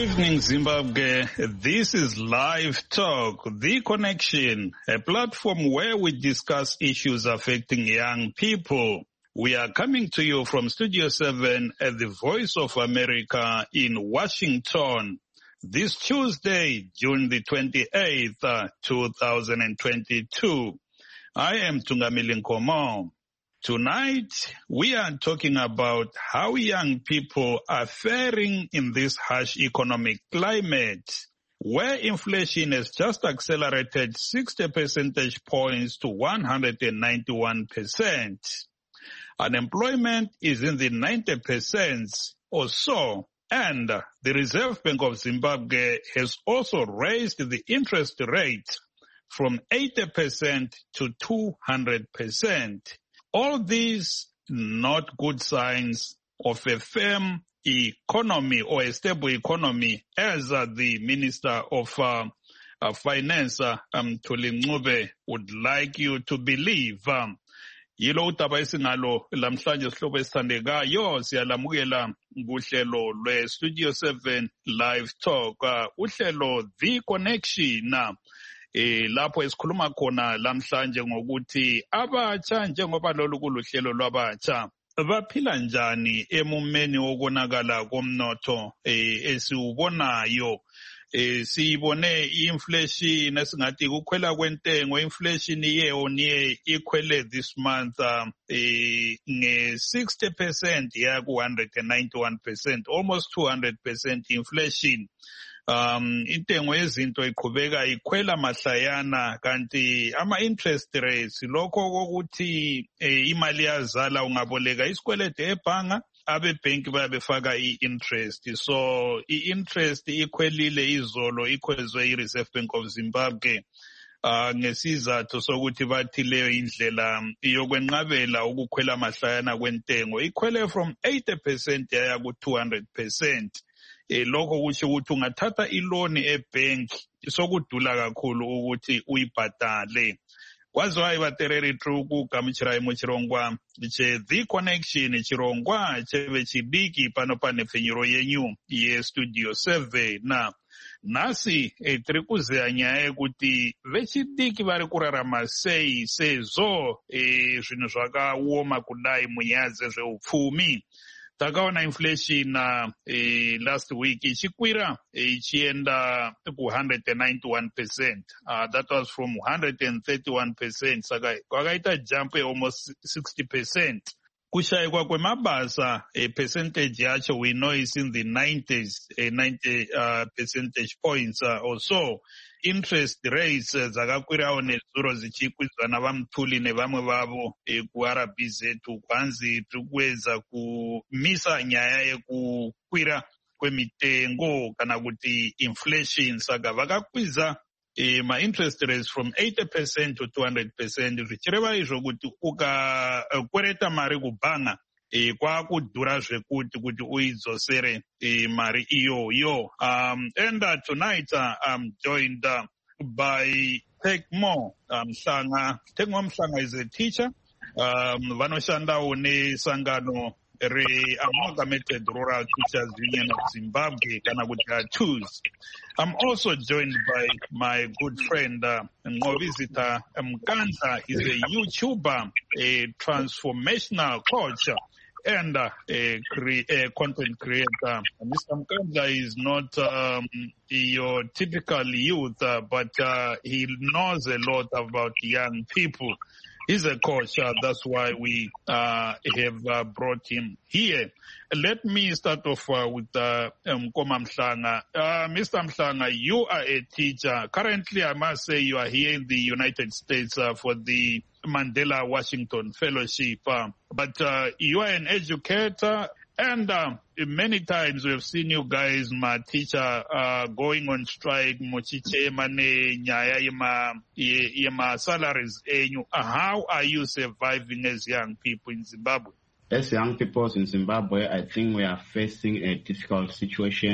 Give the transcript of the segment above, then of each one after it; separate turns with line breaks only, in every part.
evening, Zimbabwe. This is Live Talk, The Connection, a platform where we discuss issues affecting young people. We are coming to you from Studio 7 at the Voice of America in Washington. This Tuesday, June the 28th, 2022. I am Tungamili Nkomo. Tonight, we are talking about how young people are faring in this harsh economic climate, where inflation has just accelerated 60 percentage points to 191%. Unemployment is in the 90% or so, and the Reserve Bank of Zimbabwe has also raised the interest rate from 80% to 200%. All these not good signs of a firm economy or a stable economy, as the Minister of Finance, Thuli Ncube, would like you to believe. Yilo udaba esingalo lamhlanje sihlobo esithandekayo siyalamukela kuhlelo lwe-Studio 7 Live Talk, uhlelo The Connection. Lapho esikhuluma khona lamhlanje ngokuthi abatsha njengoba lolu kuluhlelo lwabatsha baphila njani emumeni wokonakala komnotho esiubonayo. Siyibone inflation esingathi ukukhwela kwentengo, inflation year on year ikhwele this month nge-60% ya ku-191%, almost 200% inflation. Intengo yezinto iqhubeka ikhwela mahlayana, kanti ama-interest rates lokho kokuthi imali yazala ungaboleka isikweletu ebhanga abebhenki bayabefaka i-interest. So i-interest ikhwelile izolo, ikhwezwe i-Reserve Bank of Zimbabwe ngesizathu sokuthi bathi leyo indlela yokwenqabela ukukhwela mahlayana kwentengo ikhwele from 80% yaya ku-200%. Lokho kusho ukuthi ungathatha iloni ebhenki sokudula kakhulu ukuthi uyibhadale. Kwaziwayo batereri truku kamuchirai muchirongwa che The Connection chirongwa cheve chidiki pano pane fenyuro yenyu ye Studio 7 na nasi tiri kuzeya nyaya yekuti vechidiki vari kurarama sei sezvo zvinhu zvakaoma kudai munyaya dzezveupfumi. Takaona inflation last week ichikwira ichienda ku 191%. That was from 131%. Saka kwakaita jump almost 60%. Kushayikwa kwemabasa percentage yacho we know is in the 90s, 90 percentage points or so. Interest rates zakakwirawo nezuro zichikwizana vamthuli nevamwe vavo kuRBZ kwanzi tikuweza kumisa nyaya yekukwira kwemitengo kana kuti inflation. Saka vakakwiza ma-interest rates from 80% to 200%. Zvichireva izvo kuti ukakwereta mari kubhanga kwakudhura zvekuti kuti uidzosere mari iyoyo. And tonight I'm joined by Tekmo Mhlanga. Tekmo Mhlanga is a teacher. Vanoshandawo nesangano Amalgamated Rural Teachers Union of Zimbabwe, kana kuti ATUZ. I'm also joined by my good friend Ngovizita Mkandla. He's a YouTuber, a transformational coach, and a content creator. Mr. Mkandla is not your typical youth, but he knows a lot about young people. He's a coach, that's why we have brought him here. Let me start off with Mkoma Mhlanga. Mr. Mhlanga, you are a teacher. Currently, I must say you are here in the United States for the Mandela Washington Fellowship. But you are an educator, and many times we've seen you guys, my teacher, going on strike, mochichema ne nyaya yema salaries. How are you surviving as young people in Zimbabwe?
As young people in Zimbabwe, I think we are facing a difficult situation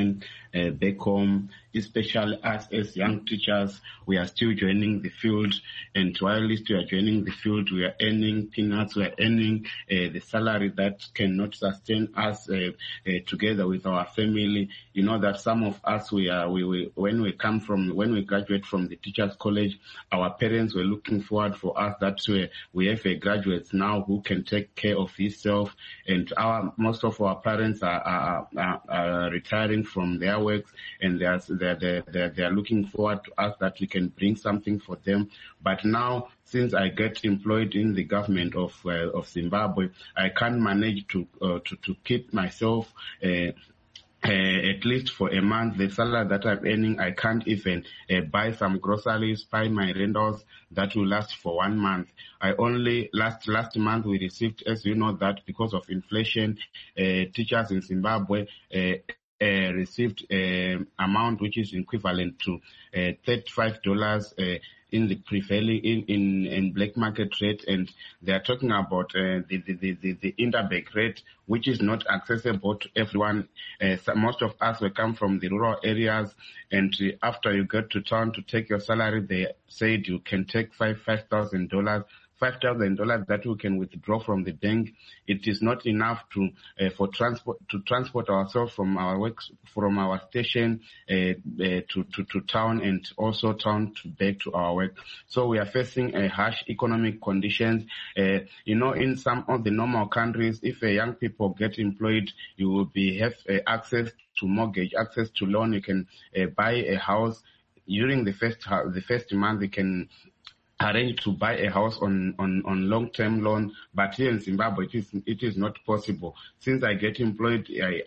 back home, especially us as young teachers. We are still joining the field, and while we are joining the field, we are earning peanuts, we are earning the salary that cannot sustain us together with our family. You know that some of us, when we graduate from the teachers college, our parents were looking forward for us that we have a graduate now who can take care of himself, and most of our parents are retiring from their works, and they are looking forward to us that we can bring something for them. But now, since I get employed in the government of Zimbabwe, I can't manage to keep myself at least for a month. The salary that I'm earning, I can't even buy some groceries, buy my rentals that will last for 1 month. I only last month we received, as you know, that because of inflation, teachers in Zimbabwe received amount which is equivalent to $35 in the prevailing in black market rate, and they are talking about the interbank rate, which is not accessible to everyone. So most of us will come from the rural areas, and after you get to town to take your salary, they said you can take $5,000. $5,000 that we can withdraw from the bank. It is not enough to transport ourselves from our works, from our station to town, and also town back to our work. So we are facing harsh economic conditions. In some of the normal countries, if young people get employed, you will have access to mortgage, access to loan. You can buy a house during the first month. You can arrange to buy a house on long-term loan, but here in Zimbabwe it is not possible. Since I get employed,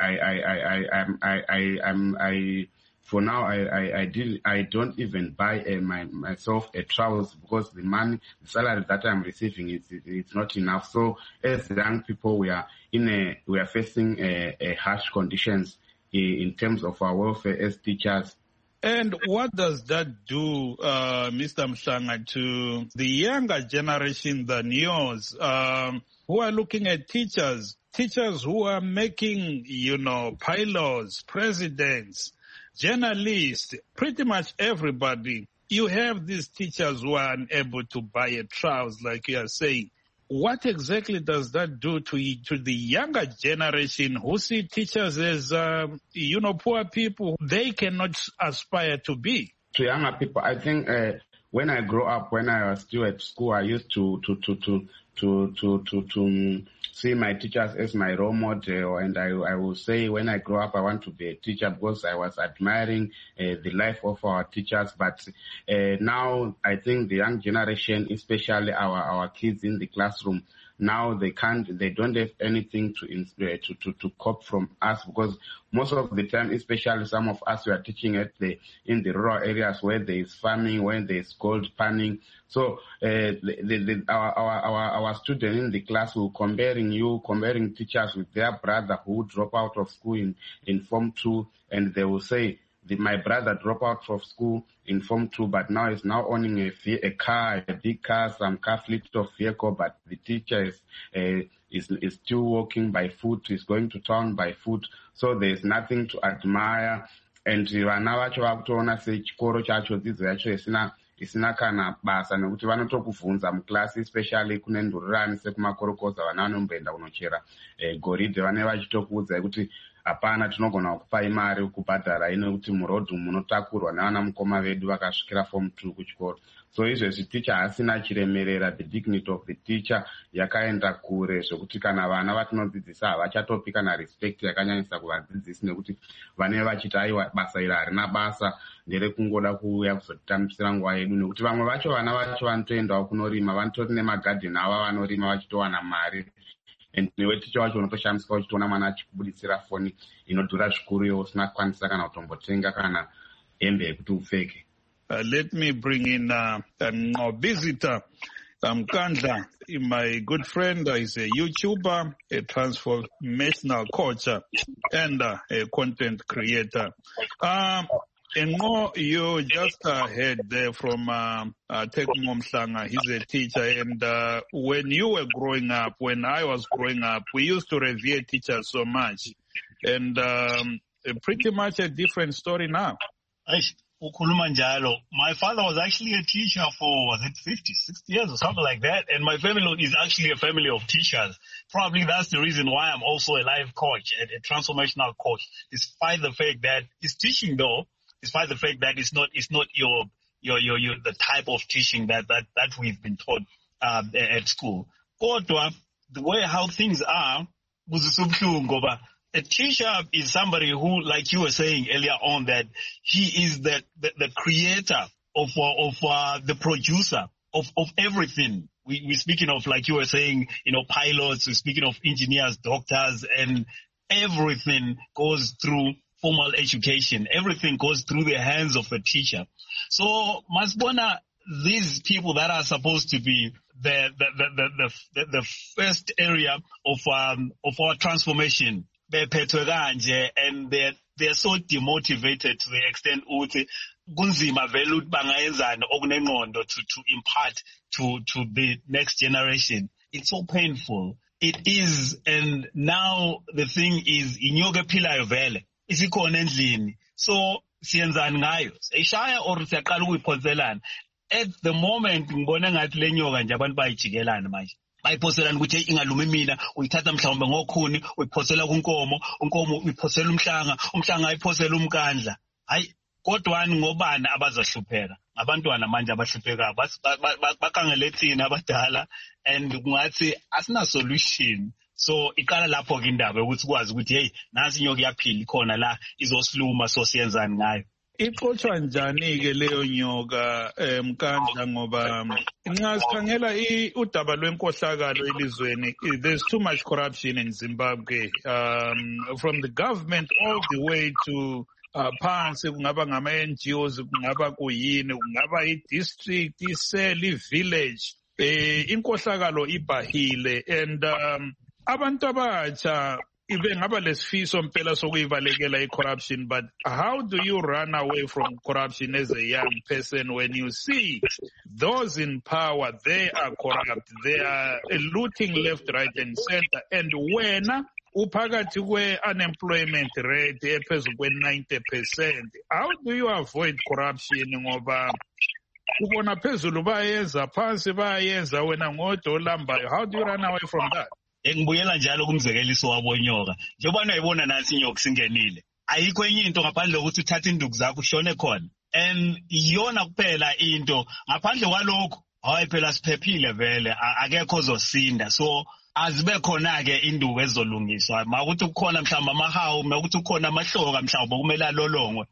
for now I don't even buy myself a trousers, because the salary that I'm receiving it's not enough. So as young people, we are facing a harsh conditions in terms of our welfare as teachers.
And what does that do, Mr. Mhlanga, to the younger generation than yours, who are looking at teachers who are making, pilots, presidents, journalists, pretty much everybody? You have these teachers who are unable to buy a trousers, like you are saying. What exactly does that do to the younger generation who see teachers as, poor people they cannot aspire to be?
To younger people, I think when I grew up, when I was still at school, I used to see my teachers as my role model, and I will say when I grow up I want to be a teacher because I was admiring the life of our teachers. But now I think the young generation, especially our kids in the classroom, now they don't have anything to cope from us, because most of the time, especially some of us, we are teaching in the rural areas where there is farming, where there is gold panning. So our students in the class will comparing teachers with their brother who drop out of school in Form 2, and they will say, my brother dropped out of school in Form 2, but now is now owning a big car, some car fleet of vehicle, but the teacher is still working by foot, is going to town by foot, so there is nothing to admire. And vana vacho vakutoona sechikoro chacho dzidzo yacho isina kana basa, nekuti vanotokuvhunza muklasi, especially kune ndururani sekumakorokoza vana vanomboenda kunochera goridhe, vane vachitokuudza kuti hapana, tinogona kupai mari kubhadhara ino kuti murodhi munotakurwa navana mukoma vedu vakasvikira Form 2 kuchikoro. So izvezvi teacher hasina chiremerera, the dignity of the teacher yakaenda kure, zvokuti kana vana vatinodzidzisa havachatopi kana respect yakanyanyisa kuvadzidzisi, nekuti vanenge vachiti aiwa basa iri harina basa, nderekungoda kuuya kuzotitambisira nguva yedu, nekuti vamwe vacho vana vacho vanotoendawo kunorima, vanotori nemagadheni ava vanorima vachitowana mari. And newe ticha wacho unotoshamisika uchitoona mwana achikubuditsira foni inodhura zvikuru, iwe usina kukwanisa kana kutombotenga kana hembe yekuti upfeke.
Let me bring in a visitor, Mkandla, my good friend. Is a YouTuber, a transformational coach, and a content creator. And more, you just heard there from Tekmo Mhlanga. He's a teacher. And when you were growing up, when I was growing up, we used to revere teachers so much. And pretty much a different story now.
My father was actually a teacher for, was it 50, 60 years or something like that? And my family is actually a family of teachers. Probably that's the reason why I'm also a life coach, a transformational coach, despite the fact that it's teaching though, despite the fact that it's not your the type of teaching that we've been taught at school. Kodwa, the way how things are, a teacher is somebody who, like you were saying earlier on, that he is the creator of the producer of everything. We're speaking of, like you were saying, pilots, we're speaking of engineers, doctors, and everything goes through formal education. Everything goes through the hands of a teacher. So, Masbona, these people that are supposed to be the first area of our transformation, and they're so demotivated to the extent kunzima vele ukuthi bangayenzani okunengqondo to impart to the next generation. It's so painful. It is, and now the thing is inyoka ephilayo vele isikhona endlini. So siyenzani ngayo? Siyishaya or siyaqala ukuyiphonselana? At the moment ngibona ngathi lenyoka nje abantu bayijikelana manje. Bayiphoselana ukuthi ingalumi mina, uyithatha mhlawumbe ngokhuni, uyiphosela kunkomo, unkomo uyiphosela umhlanga ayiphosela umkandla. Hayi, kodwani ngobani abazahlupheka? Abantwana manje abahlupheka bakhangele thina abadala, and kungathi asina solution. So iqala lapho ke indaba ukuthi kwazi ukuthi hey, nasi inyoka iyaphila ikhona la izosiluma, so siyenzani ngayo.
Ixotsha njani ke leyo nyoka Mkandla, ngoba nxa sikhangela udaba lwenkohlakalo elizweni, there's too much corruption in Zimbabwe, from the government all the way to phansi, kungaba ngama-NGOs, kungaba kuyini, kungaba i-district, i-cell, i-village, inkohlakalo ibhahile, and abantu abatsha ibengaba lesifiso mpela sokuyibalekela i-corruption. But how do you run away from corruption as a young person when you see those in power, they are corrupt, they are looting left, right and center, and when uphakathi kwe-unemployment rate ephezulu kwe-90%, how do you avoid corruption? Ngoba ubona phezulu bayenza, phansi bayenza, wena ngodwa olambayo. How do you run away from that?
Ngibuyela njalo kumzekeliso wabonyoka. Njengoba nayibona nasi inyoka singenile, ayikho enye into ngaphandle kokuthi uthathe induku zakho ushone khona. And iyona kuphela into, ngaphandle kwalokho hayi phela siphephile vele, akekho ozosinda. So azibe khona ke induku ezolungiswa. Makuthi kukhona mhlawumbe amahawu, makuthi kukhona amahloka mhlawumbe kumele alolongwe.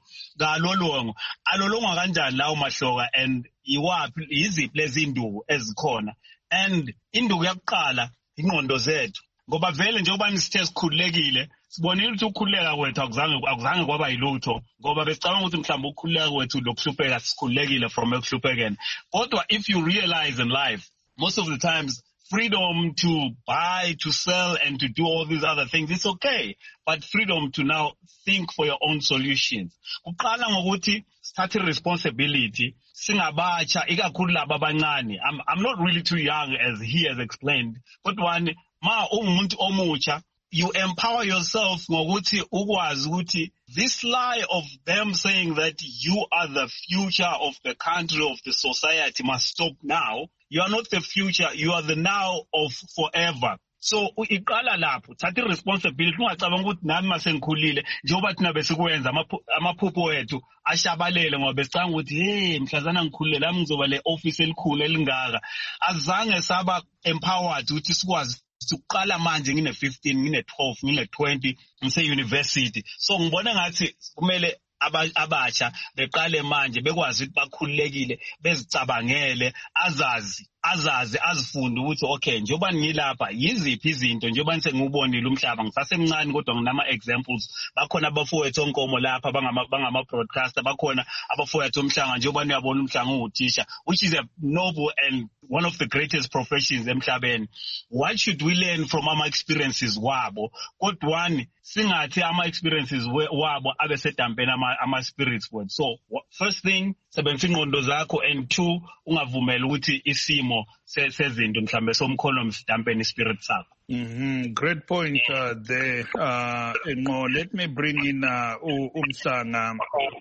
Alolongwa kanjani lawo mahloka, and yiziphi lezi induku ezikhona? And induku yakuqala ingqondo zethu, ngoba vele njengoba nisithe sikhululekile, sibonile ukuthi ukukhululeka kwethu akuzange kwaba yilutho, ngoba besicabanga ukuthi mhlawumbe ukukhululeka kwethu lokuhlupheka sikhululekile from ekuhluphekeni. Kodwa if you realize in life, most of the times freedom to buy, to sell, and to do all these other things, it's okay. But freedom to now think for your own solutions. Kuqala ngokuthi start responsibility. Singabacha, ikakhulu laba abancane. I'm not really too young as he has explained. But one, umuntu omucha, you empower yourself ngokuthi ukwazi ukuthi this lie of them saying that you are the future of the country, of the society must stop now. You are not the future, you are the now of forever. So iqala lapho, thatha responsibility. Ungacabanga ukuthi nami masengikhulile njengoba thina besikwenza amaphupho ethu ashabalele ngoba besicanga ukuthi hey mhlazana ngikhulile la ngizoba le office elikhulu elingaka. Azange saba empowered ukuthi sikwazi ukuqala manje ngine 15, ngine 12, ngine 20 ngise university. So ngibona ngathi kumele abatsha beqale manje bekwazi ukuthi bakhululekile, bezicabangele, azifunde ukuthi okay njengoba ngilapha yiziphi izinto, njengoba ngibonile umhlaba ngisasemncane kodwa nginama examples. Bakhona abafowethu onkomo lapha bangama broadcaster, bakhona abafowethu omhlanga njengoba niyabona umhlanga unguthisha, which is a noble and one of the greatest professions emhlabeni. What should we learn from our experiences wabo? Kodwa singathi ama experiences wabo abesedampeni ama spirits word. So first thing, sebenzisa ingqondo zakho, and 2 ungavumeli ukuthi isimo sezinto mhlambe somkhono sidampeni spirit sakho.
Great point there. No, let me bring in Umhlanga.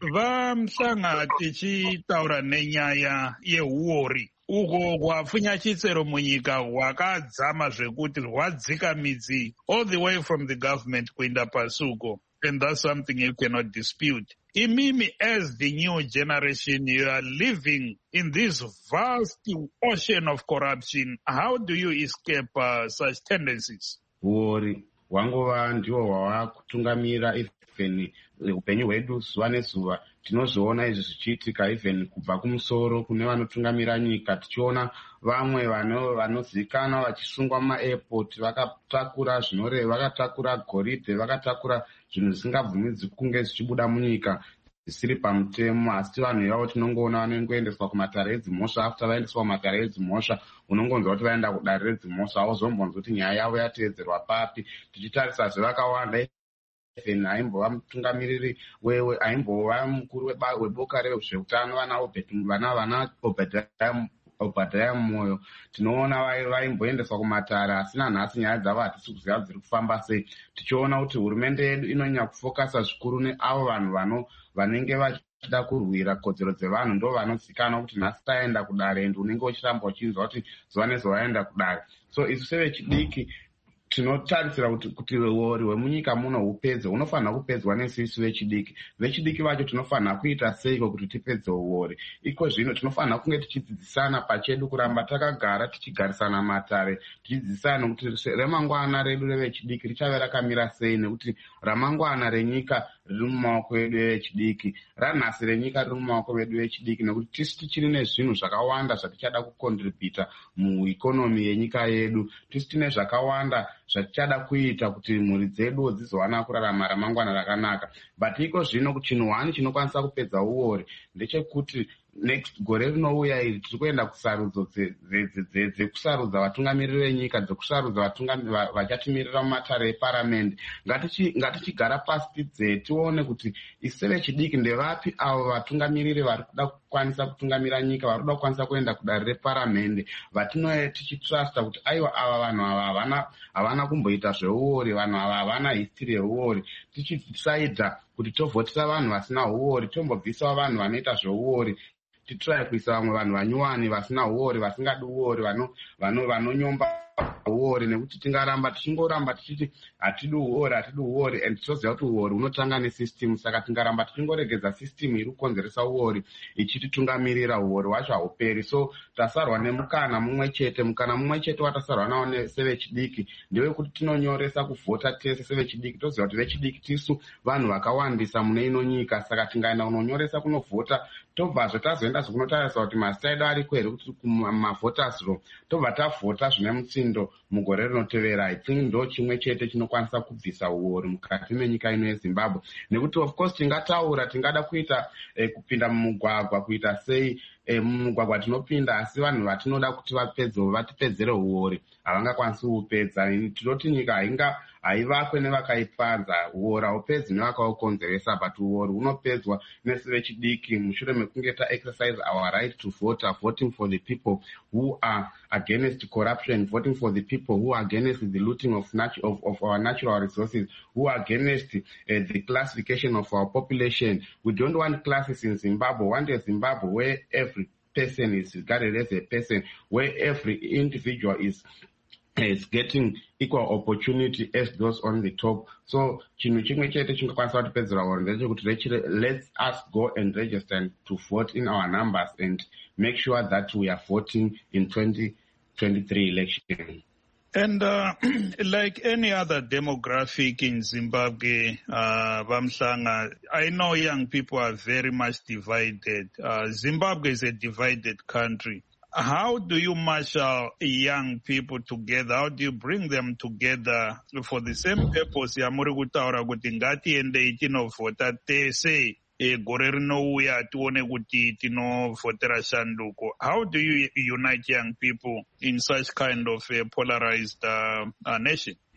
Mhlanga tichi taura nenyaya ye worry. Ugo kwafunya chitsero munyika wakadzama zvekuti wadzika midzi all the way from the government kuenda pasuko, and that's something you cannot dispute. Imimi, as the new generation, you are living in this vast ocean of corruption. How do you escape such tendencies?
Worry wangova ndiwo hwakutungamira even upenyu hwedu zuva nezuva. Tinozviona izvi zvichiitika even kubva kumusoro kune vanotungamira nyika, tichiona vamwe vanozivikanwa vachisungwa mumaairport vakatakura zvinoreva, vakatakura goridhe, vakatakura zvinhu zvisingabvumidzwi kunge zvichibuda munyika zvisiri pamutemo. Asi vanhu ivavo tinongoona vanongoendeswa kumatare edzimhosva. After vaendeswa kumatare edzimhosva, unongonzwa kuti vaenda kudare redzimhosva, hauzombonzwi kuti nyaya yavo yateedzerwa papi. Tichitarisa zvevakawanda even aimbova mutungamiriri aimbova mukuru weboka rezveutano vana Obadiah Moyo, tinoona vaimboendeswa kumatare, asi nanhasi nyaya dzavo hatisi kuziva dziri kufamba sei. Tichiona kuti hurumende yedu inonyanya kufokasa zvikuru neavo vanhu vanenge vachida kurwira kodzero dzevanhu, ndo vanozikanwa kuti nhasi taenda kudare, ende unenge uchiramba uchinzwa kuti zuva nezuva vaenda kudare. So isu sevechidiki tinotarisira kuti uori hwemunyika muno hupedze, hunofanira kupedzwa nesu vechidiki. Vechidiki vacho tinofanira kuita seiko kuti tipedze uori? Iko zvino tinofanira kunge tichidzidzisana pachedu, kuramba takagara tichigarisana matare, tichidzidzisana kuti remangwana redu revechidiki richave rakamira sei, nekuti ramangwana renyika riri mumaoko edu vechidiki, ranhasi renyika riri mumaoko edu vechidiki, nekuti tisi tichiri nezvinhu zvakawanda zvatichada kukontributa muikonomi yenyika yedu. Tisi tine zvakawanda zvatichada kuita kuti mhuri dzedu dzizowana kurarama ramangwana rakanaka. But iko zvino chinhu 1 chinokwanisa kupedza uori ndechekuti next gore rinouya iri tiri kuenda kusarudzo dzekusarudza vatungamiriri venyika, dzekusarudza vachatimirira mumatare eparamende. Ngatichigara pasi tione kuti ise vechidiki ndevapi avo vatungamiriri vari kuda kukwanisa kutungamira nyika, vari kuda kukwanisa kuenda kudare reparamende, vatinoe tichitrusta kuti aiwa ava vanhu ava havana kumboita zveuori, vanhu ava havana history yeuori. Tichisaidha kuti tovhotisa vanhu vasina uori, tombobvisawo vanhu vanoita zveuori, titrai kuisa vamwe vanhu vanyuwani vasina uori, vasingadi uori, vanonyomba uori, nekuti tingaramba tichingoramba tichiti hatidi uori, and tinoziva kuti uori unotanga nesystem. Saka tingaramba tichingoregedza system iri kukonzeresa uori ichititungamirira, uori wacho hauperi. So tasarwa nemukana mumwe chete watasarwa nawo sevechidiki ndewekuti tinonyoresa kuvhota tese sevechidiki. Toziva kuti vechidiki tisu vanhu vakawandisa mune ino nyika, saka tingaenda kunonyoresa kunovhota, tobvazve tazoenda zvekunotarisa kuti mazita edu ari kweri kuti kumavhotas room, tobva tavhota zvine mutsindo mugore rinotevera. I think ndo chimwe chete chinokwanisa kubvisa uori mukati menyika ino yeZimbabwe, nekuti of course tingataura tingada kuita kupinda mumugwagwa kuita sei mumugwagwa tinopinda, asi vanhu vatinoda kuti vatipedzere uori havangakwanisi kupedza. Tinoti nyika haivakwe nevakaipanza, uori haupedzi nevakaukonzeresa, but uori unopedzwa nesu vechidiki mushure mekunge taexercise our right to vote, voting for the people who are against corruption, voting for the people who are against the looting of our natural resources, who are against the classification of our population. We don't want classes in Zimbabwe. We want a Zimbabwe where every person is regarded as a person, where every individual is getting equal opportunity as those on the top. So chinhu chimwe chete chingakwanisa kutipedzera uori ndechekuti let's us go and register to vote in our numbers and make sure that we are voting in 2023 election.
And like any other demographic in Zimbabwe, Vamhlanga, I know young people are very much divided. Zimbabwe is a divided country. How do you marshal young people together? How do you bring them together for the same purpose? Yamuri kutaura kuti ngatiende tinovhota tese gore rinouya tione kuti tinovhotera shanduko. How do you unite young people in such kind of a polarized nation?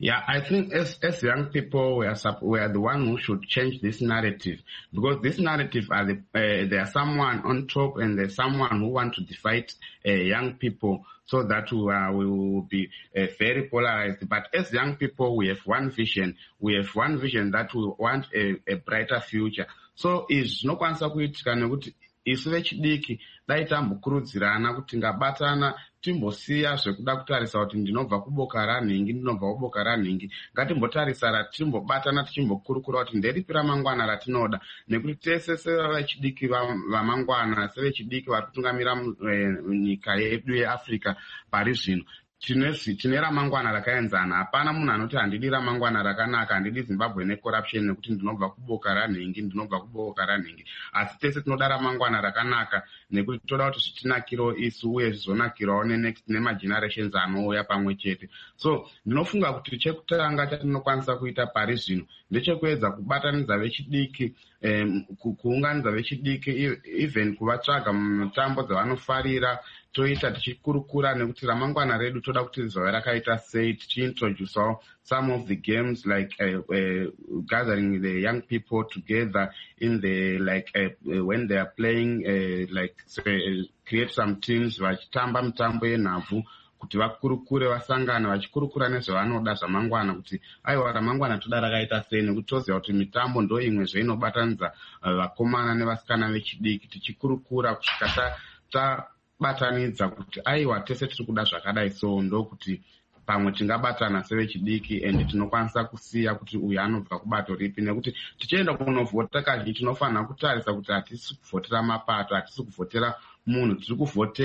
Yeah, I think as young people, we are the one who should change this narrative, because this narrative there's someone on top and there's someone who want to divide young people, so that we will be very polarized. But as young people, we have one vision. We have one vision that we want a brighter future. So is no kwanisa kuitika nekuti isu vechidiki dai tambokurudzirana kuti ngabatana timbosiya zvekuda kutarisa kuti ndinobva kuboka ranhingi ndinobva kuboka ranhingi, ngatimbotarisara timbobatana tichimbokurukura kuti nderipi ramangwana ratinoda, nekuti tese sevechidiki vamangwana, sevechidiki vari kutungamira nyika yedu yeAfrica pari zvino, tine ramangwana rakaenzana. Hapana munhu anoti handidi ramangwana rakanaka, handidi Zimbabwe necorruption nekuti ndinobva kuboka ranhingi, asi tese tinoda ramangwana rakanaka nekuti toda kuti zvitinakiro isu uye zvizonakirawo nemagenerations anouya pamwe chete. So ndinofunga kuti chekutanga chatinokwanisa kuita pari zvino ndechekuedza kubatanidza vechidiki, kuunganidza vechidiki, even kuvatsvaga mutambo dzavanofarira, toita tichikurukura nekuti ramangwana redu toda kuti rizove rakaita sei, tichiintroducewo some of the games like gathering the young people together in the when they are playing create some teams vachitamba mitambo yenhabvu, kuti vakurukure vasangane vachikurukura nezvavanoda zvamangwana, kuti aiwa ramangwana toda rakaita sei, nekuti toziva kuti mitambo ndo imwe zveinobatanidza vakomana nevasikana vechidiki, tichikurukura kusvika tabatanidza kuti aiwa tese tiri kuda zvakadai, so ndokuti pamwe tingabatana sevechidiki and tinokwanisa kusiya kuti uyu anobva kubato ripi, nekuti tichienda kunovhota kazhinji tinofanira kutarisa kuti hatisi kuvhotera mapato, hatisi kuvhotera munhu, tiri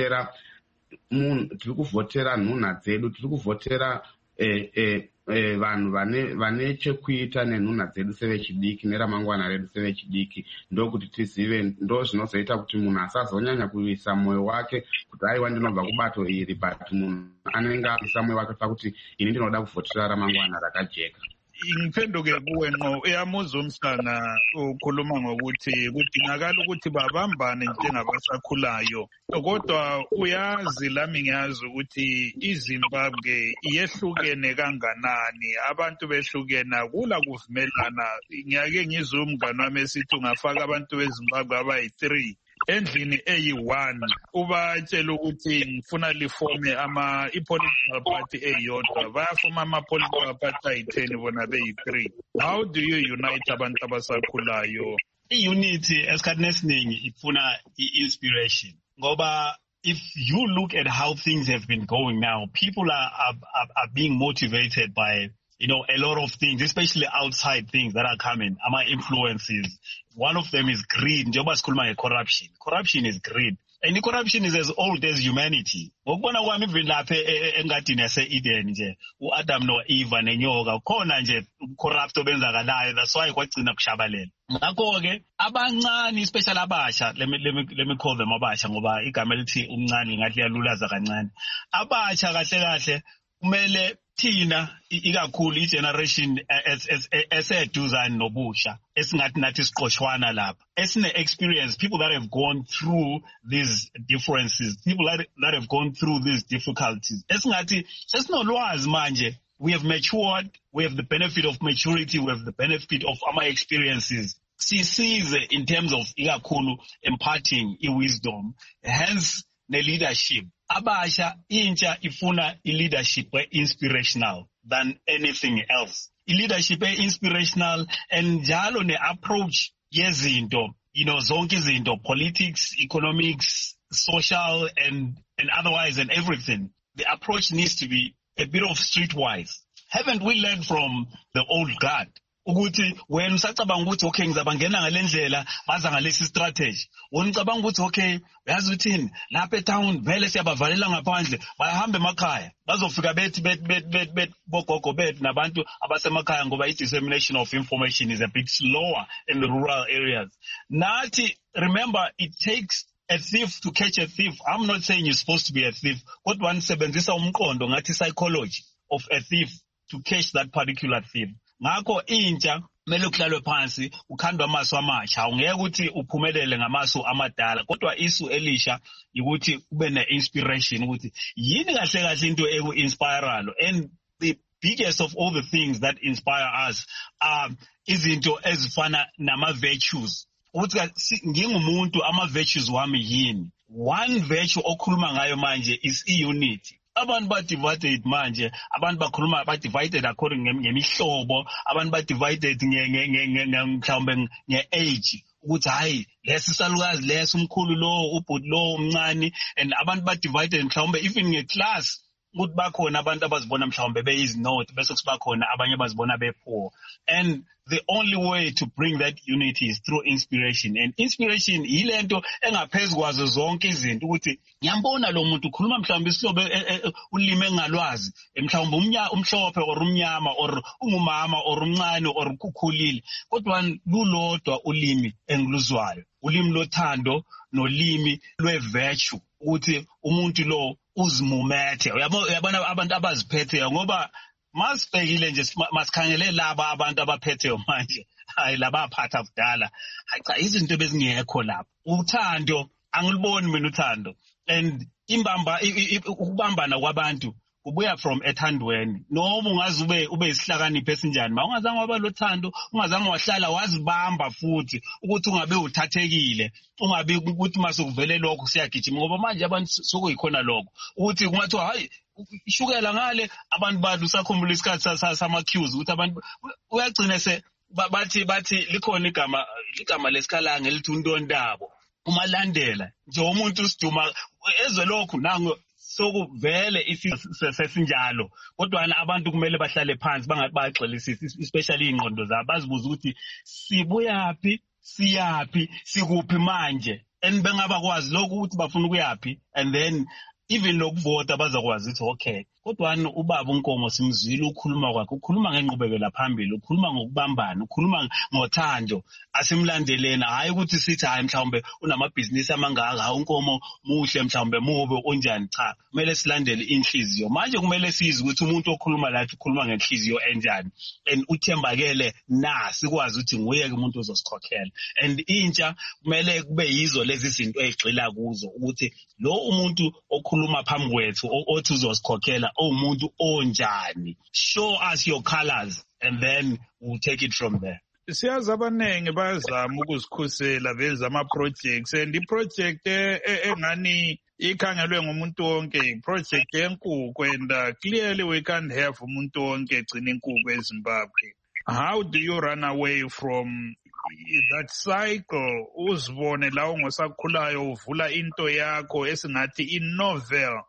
kuvhotera nhunha dzedu, tiri kuvhotera vanhu vane chekuita nenhunha dzedu sevechidiki neramangwana redu sevechidiki. Ndokuti tizive, ndo zvinozoita kuti munhu asazonyanya kuisa mwoyo wake kuti aiwa ndinobva kubato iri, but munhu anenge aisa mwoyo wake pakuti ini ndinoda kuvhotera ramangwana rakajeka.
Ngiphenduke kuwe ngqo, uyamuza umhlanga ukhuluma ngokuthi kudingakala ukuthi babambane njengabasakhulayo, kodwa uyazi lami ngiyazi ukuthi iZimbabwe iyehlukene kanganani, abantu behlukene, akula kuvumelana. Ngiyake ngizwe umngane wami esithi ungafaka abantu beZimbabwe abayi-3 endlini eyi-1 ubatshela ukuthi ngifuna lifome i-political party eyodwa, bayafoma ama-political party ayi-10 bona beyi-3. How do you unite abantu abasakhulayo?
I-unity esikhathini esiningi ifuna i-inspiration, ngoba if you look at how things have been going now, people are being motivated by a lot of things, especially outside things that are coming, influences. One of them is greed. Njengoba sikhuluma nge-corruption. Corruption is greed. And corruption is as old as humanity. Ngokubona kwami even lapha engadini yase-Eden nje, u-Adam no-Eva nenyoka, khona nje corrupt obenzakalayo, that's why kwagcina kushabalela. Ngakho-ke abancane, especially abasha, let me call them abasha ngoba igama elithi umncane ngathi liyalulaza kancane. Abasha kahle kahle kumele thina ikakhulu i-generation eseduzane nobusha esingathi nathi siqoshwana lapha, esine-experience, people that have gone through these differences, people that have gone through these difficulties, esingathi sesinolwazi manje. We have matured, we have the benefit of maturity, we have the benefit of our experiences. Sees in terms of ikakhulu imparting wisdom, hence the leadership. Abasha intsha ifuna leadership inspirational than anything else. Leadership inspirational and njalo ne-approach yezinto, zonke izinto, politics, economics, social and otherwise and everything. The approach needs to be a bit of streetwise. Haven't we learned from the old guard? Ukuthi wena usacabanga ukuthi okay ngizabangena ngalendlela baza ngalesi strategy, wona ucabanga ukuthi okay uyazi uthini lapha etown vele siyabavalela ngaphandle, bahambe emakhaya bazofika bethi bogogo bethu nabantu abasemakhaya ngoba i-dissemination of information is a bit slower in the rural areas. Nathi, remember, it takes a thief to catch a thief. I'm not saying you're supposed to be a thief, kodwa nisebenzisa umqondo ngathi psychology of a thief to catch that particular thief. Ngakho intsha kumele kuhlalwe phansi ukhandwe amasu amasha, awungeke ukuthi uphumelele ngamasu amadala, kodwa isu elisha ukuthi ube ne-inspiration ukuthi yini kahle kahle into eku-inspiralo. And the biggest of all the things that inspire us are izinto ezifana nama-virtues. Ukuthi ngingumuntu ama-virtues wami yini. One virtue okhuluma ngayo manje is i-unity. Abantu ba-divided manje, abantu bakhuluma ba-divided according ngemihlobo, abantu ba-divided mhlawumbe nge-age. Ukuthi hayi lesi salukazi lesi umkhulu lo ubhuti lo umncane, and abantu ba-divided mhlawumbe even nge-class. Ukuthi bakhona abantu abazibona mhlawumbe beyizinothe bese kubakhona abanye abazibona bepoor. And the only way to bring that unity is through inspiration. And inspiration yilento engaphezulu kwazo zonke izinto ukuthi ngiyambona lo muntu ukhuluma mhlawumbe isihlobo ulime engalwazi mhlawumbe umhlophe or umnyama or ungumama or umncane or ukukhulile, kodwa lulodwa ulimi engiluzwayo, ulimi lothando nolimi lwe-virtue, ukuthi umuntu lo uzimumethe. Uyabona abantu abaziphetheyo, ngoba masibhekile nje masikhangele laba abantu abaphetheyo manje, hayi laba aphatha kudala, hayi cha izinto bezingekho lapho. Uthando angiliboni mina uthando, and ukubambana kwabantu kubuya from ethandweni. Noma ungaze ube isihlakaniphi esinjani, ma ungazange waba lothando, ungazange wahlala wazibamba futhi ukuthi ungabe uthathekile, ungabe ukuthi masukuvele lokho siyagijima, ngoba manje abantu sokuyikhona lokho ukuthi kungathiwa hayi ishukela ngale abantu bantu usakhumbula isikhathi sama-queues ukuthi abantu uyagcina bathi likhona igama lesikhalange lithi uNtontabo. Umalandela nje umuntu usiduma ezwe lokhu nango sokuvele sesinjalo, kodwa abantu kumele bahlale phansi baxelisise, especially ingqondo zabo, bazibuza ukuthi sibuyaphi, siyaphi, sikuphi manje, and bengabakwazi lokhu ukuthi bafuna ukuyaphi, and then even lokuvota bazakwazi ukuthi okay, kodwa ubaba uNkomo simzwile ukhuluma kwakhe, ukhuluma ngenqubekela phambili, ukhuluma ngokubambana, ukhuluma ngothando, asimlandelena, hayi ukuthi sithi hayi mhlawumbe unamabhizinisi amangaka, hayi uNkomo muhle mhlawumbe mubi onjani, cha, kumele silandele inhliziyo. Manje kumele sizi ukuthi umuntu okhuluma lathi ukhuluma ngenhliziyo enjani, and uthembakele na sikwazi ukuthi nguye umuntu ozosikhokhela. And intsha kumele kube yizo lezi zinto ezigxila kuzo, ukuthi lo umuntu okhuluma phambi kwethu othi uzosikhokhela umuntu onjani. Show us your colors and then we'll take it from there.
Siyazi abanenge bayazama ukuzikhusela benza ama-projects, and i-project engani ikhangelwe ngumuntu wonke i-project yenkukhu, and clearly we can't have umuntu wonke egcina inkukhu eZimbabwe. How do you run away from that cycle? Uzibone la ungosakhulayo uvula into yakho esingathi i-novel,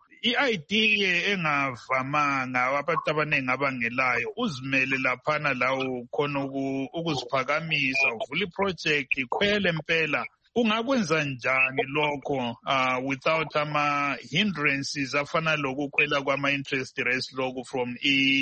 i-idea engavamanga abantu abaningi abangelayo, uzimele laphana lawo khona ukuziphakamisa, uvula i-project ikhwele impela. Ungakwenza njani lokho without ama-hindrances afana lokukhwela kwama-interest rates lokho from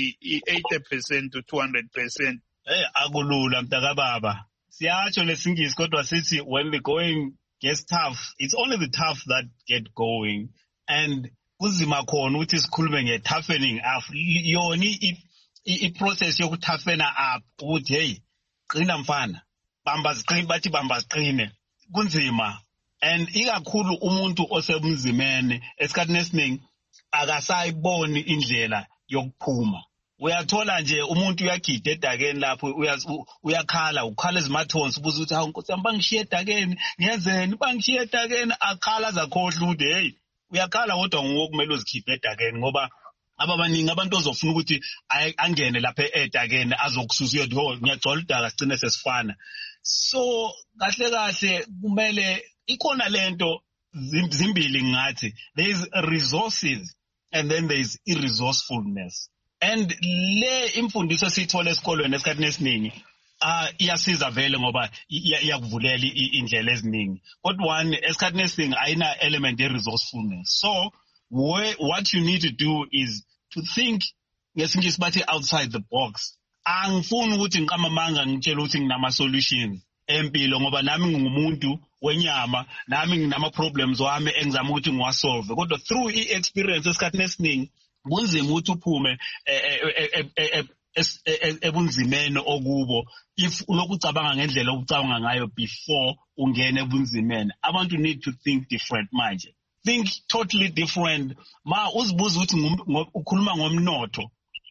80% to 200%?
Akulula mntakababa. Siyatsho lesingisi kodwa sithi when the going gets tough, it's only the tough that get going. And kunzima khona ukuthi sikhulume nge-toughening up. Yona i-process yokutoughen up ukuthi hey qina mfana, bathi bamba ziqine, kunzima. And ikakhulu umuntu osebunzimene esikhathini esiningi akasayiboni indlela yokuphuma. Uyathola nje umuntu uyagida edakeni lapho, uyakhala, ukhala ezimathonsi, ubuza ukuthi hawu Nkosi yami bangishiye edakeni, ngiyenzeni, bangishiye edakeni, akhala zakhohlwa ukuthi hey uyakhala kodwa nguwe kumele uzikhiphe edakeni, ngoba abaningi abantu ozofuna ukuthi angene lapha edakeni azokususa uyothi ho ngiyagcola udaka sigcine sesifana. So kahle kumele ikhona lento zimbili ngathi, there is resources and then there is irresourcefulness. And le imfundiso sithola esikolweni esikhathini esiningi iyasiza vele ngoba iyakuvulela indlela eziningi, kodwa esikhathini esiningi ayina element ye-resourcefulness. So what you need to do is to think ngesingisi bathi outside the box. Angifuni ukuthi ngiqama amanga ngitshela ukuthi nginama-solutions empilo, ngoba nami ngumuntu wenyama, nami nginama-problems wami engizama ukuthi ngiwasolve, kodwa through i-experience esikhathini esiningi kunzima ukuthi uphume ebunzimeni okubo if ulokucabanga ngendlela okucabanga ngayo before ungene ebunzimeni. Abantu need to think different manje. Think totally different. Ma uzibuza ukuthi ukhuluma ngomnotho,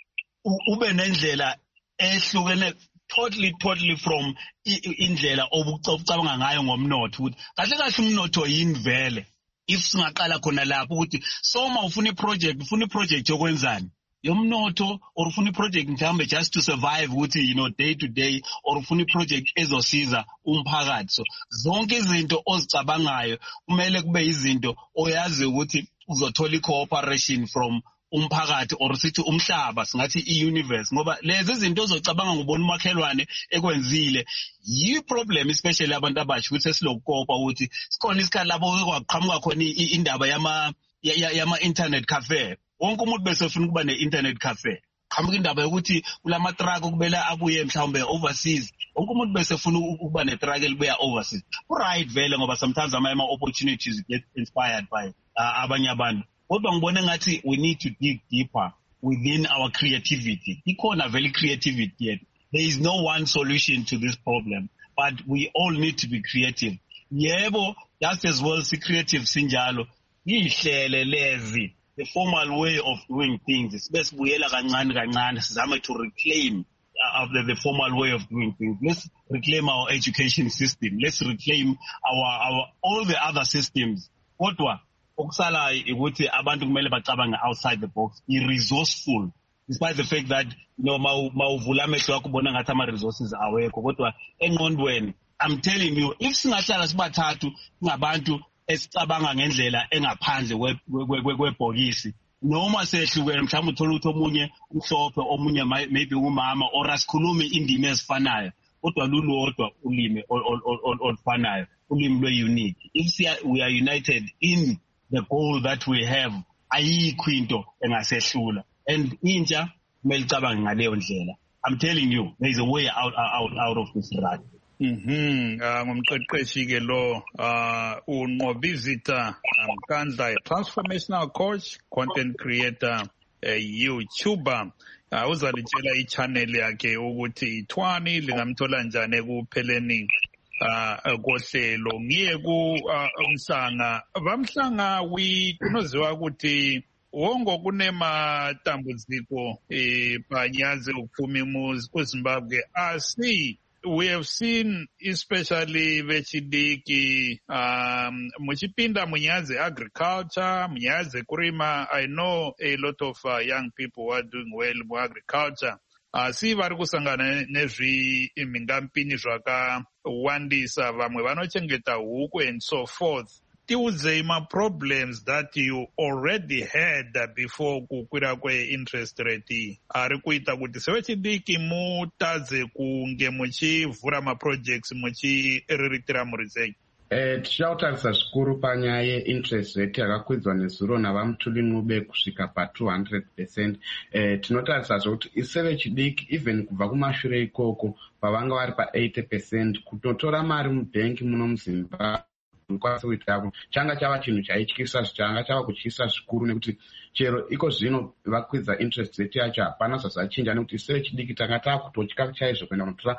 ube nendlela ehlukene totally from indlela obucabanga ngayo ngomnotho ukuthi kahle umnotho yini vele if singaqala khona lapho ukuthi soma ufuna iproject yokwenzani yomnotho or ufuna iproject mhlambe just to survive ukuthi day to day or ufuna iproject ezosiza umphakathi. So zonke izinto ozicabangayo kumele kube izinto oyazi ukuthi uzothola cooperation from umphakathi or sithi umhlaba singathi i-universe ngoba lezi izinto ozocabanga ngubona umakhelwane ekwenzile yi-problem especially abantu abasha ukuthi esilokukopa ukuthi sikhona isikhathi lapho kwaqhamuka khona indaba yama-internet cafe. Wonke umuntu besefuna ukuba ne-internet cafe. Qhamuka indaba yokuthi kulama-truck okubela abuye mhlawumbe overseas. Wonke umuntu besefuna ukuba ne-truck elibuya overseas. Right vele ngoba sometimes ama-opportunities get inspired by abanye abantu. Kodwa ngibona ngathi we need to dig deeper within our creativity. Ikhona vele creativity yet. There is no one solution to this problem, but we all need to be creative. Yebo, just as well si creative sinjalo. Ihlele lezi. The formal way of doing things. Sibesibuyela kancane sizame to reclaim the formal way of doing things. Let's reclaim our education system. Let's reclaim our all the other systems. Kodwa okusala ukuthi abantu kumele bacabanga outside the box, be resourceful, despite the fact that mawuvula amehlo akho ubona ngathi ama-resources awekho. Kodwa engqondweni, I'm telling you, if singahlala sibathathu ngabantu esicabanga ngendlela engaphandle kwebhokisi, noma sehlukene mhlawumbe uthola ukuthi omunye umhlophe omunye maybe umama or asikhulumi indimi ezifanayo kodwa lulodwa ulimi olufanayo, ulimi lwe-unique. If we are united in the goal that we have, ayikho into engasehlula, and intsha kumele icabange ngaleyo ndlela. I'm telling you, there is a way out of this rut.
Ngumqeqeshi ke lo uNqobizita Mkandla, transformational coach, content creator, YouTuber. Uzalitshela ichannel yakhe ukuthi ithwani lingamthola njani ekupheleni kohlelo. Ngiye ku umhlanga bamhlanga kunoziwa ukuthi wongo kunematambudziko panyaze ukuphuma imuzi kuZimbabwe. We have seen, especially vechidiki, muchipinda munyaze agriculture, munyaze kurima. I know a lot of young people who are doing well in agriculture. Si vari kusangana nezvi mingampini zvakawandisa, vamwe vanochengeta huku and so forth. Tiudzei ma-problems that you already had before kukwira kwe-interest rate ari kuita kuti sevechidiki mutadze kunge muchivhura ma-projects muchiriritira mhuri dzenyu?
Tichatarisa zvikuru panyaya ye-interest rate yakakwidzwa nezuro navamutuli Ncube kusvika pa200%. Tinotarisa zvokuti isevechidiki even kubva kumashure ikoko pavanga vari pa80%, kutotora mari mubhengi muno muZimbabwe ukwanisa kuita yako changa chava chinhu chaityisa, changa chava kutyisa zvikuru nekuti chero iko zvino vakwidza interest rate yacho hapana zvazvachinja, nekuti sevechidiki tanga taakutotya chaizvo kuenda kunotora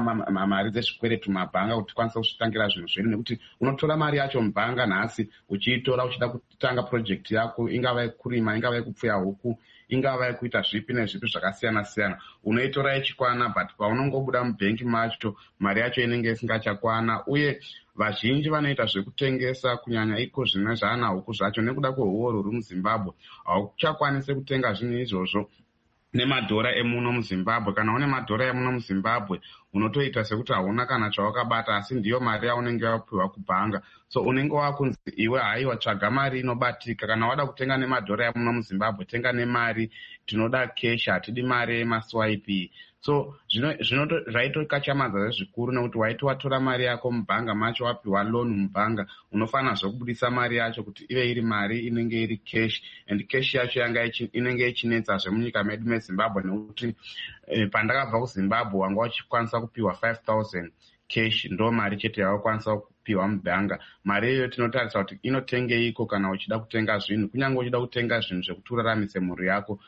mari dzezvikweretu mumabhanga kuti tikwanisa kuzvitangira zvinhu zvedu, nekuti unotora mari yacho mubhanga nhasi uchiitora uchida kutanga project yako, ingava yekurima, ingava yekupfuya huku, ingava yekuita zvipi nezvipi zvakasiyana siyana, unoitora ichikwana, but paunongobuda mubhengi macho mari yacho inenge isingachakwana. Uye vazhinji vanoita zvekutengesa kunyanya iko zvine zvana huku zvacho, nekuda kweuoro ruri muZimbabwe hauchakwanisi kutenga zvinhu izvozvo nemadhora emuno muZimbabwe. Kana une madhora emuno muZimbabwe unotoita sekuti hauna kana chawakabata, asi ndiyo mari yaunenge wapiwa kubhanga. So unenge wakunzi iwe haiwa tsvaga mari inobatika. Kana wada kutenga nemadhora emuno muZimbabwe tenga nemari, tinoda cash, hatidi mari yemaswipe. So zvaitokachamadza zvikuru nekuti waiti watora mari yako mubhanga macho wapiwa loan mubhanga, unofanira zvokubudisa mari yacho kuti ive iri mari inenge iri cash, and cash yacho inenge ichinetsa zvemunyika medu meZimbabwe, nekuti pandakabva kuZimbabwe wanga uchikwanisa kupiwa 5,000 cash, ndo mari chete yawakwanisa kupiwa mubhanga. Mari iyoyo tinotarisa kuti inotengeiko kana uchida kutenga zvinhu, kunyange uchida kutenga zvinhu zvekuti uraramise mhuri yako.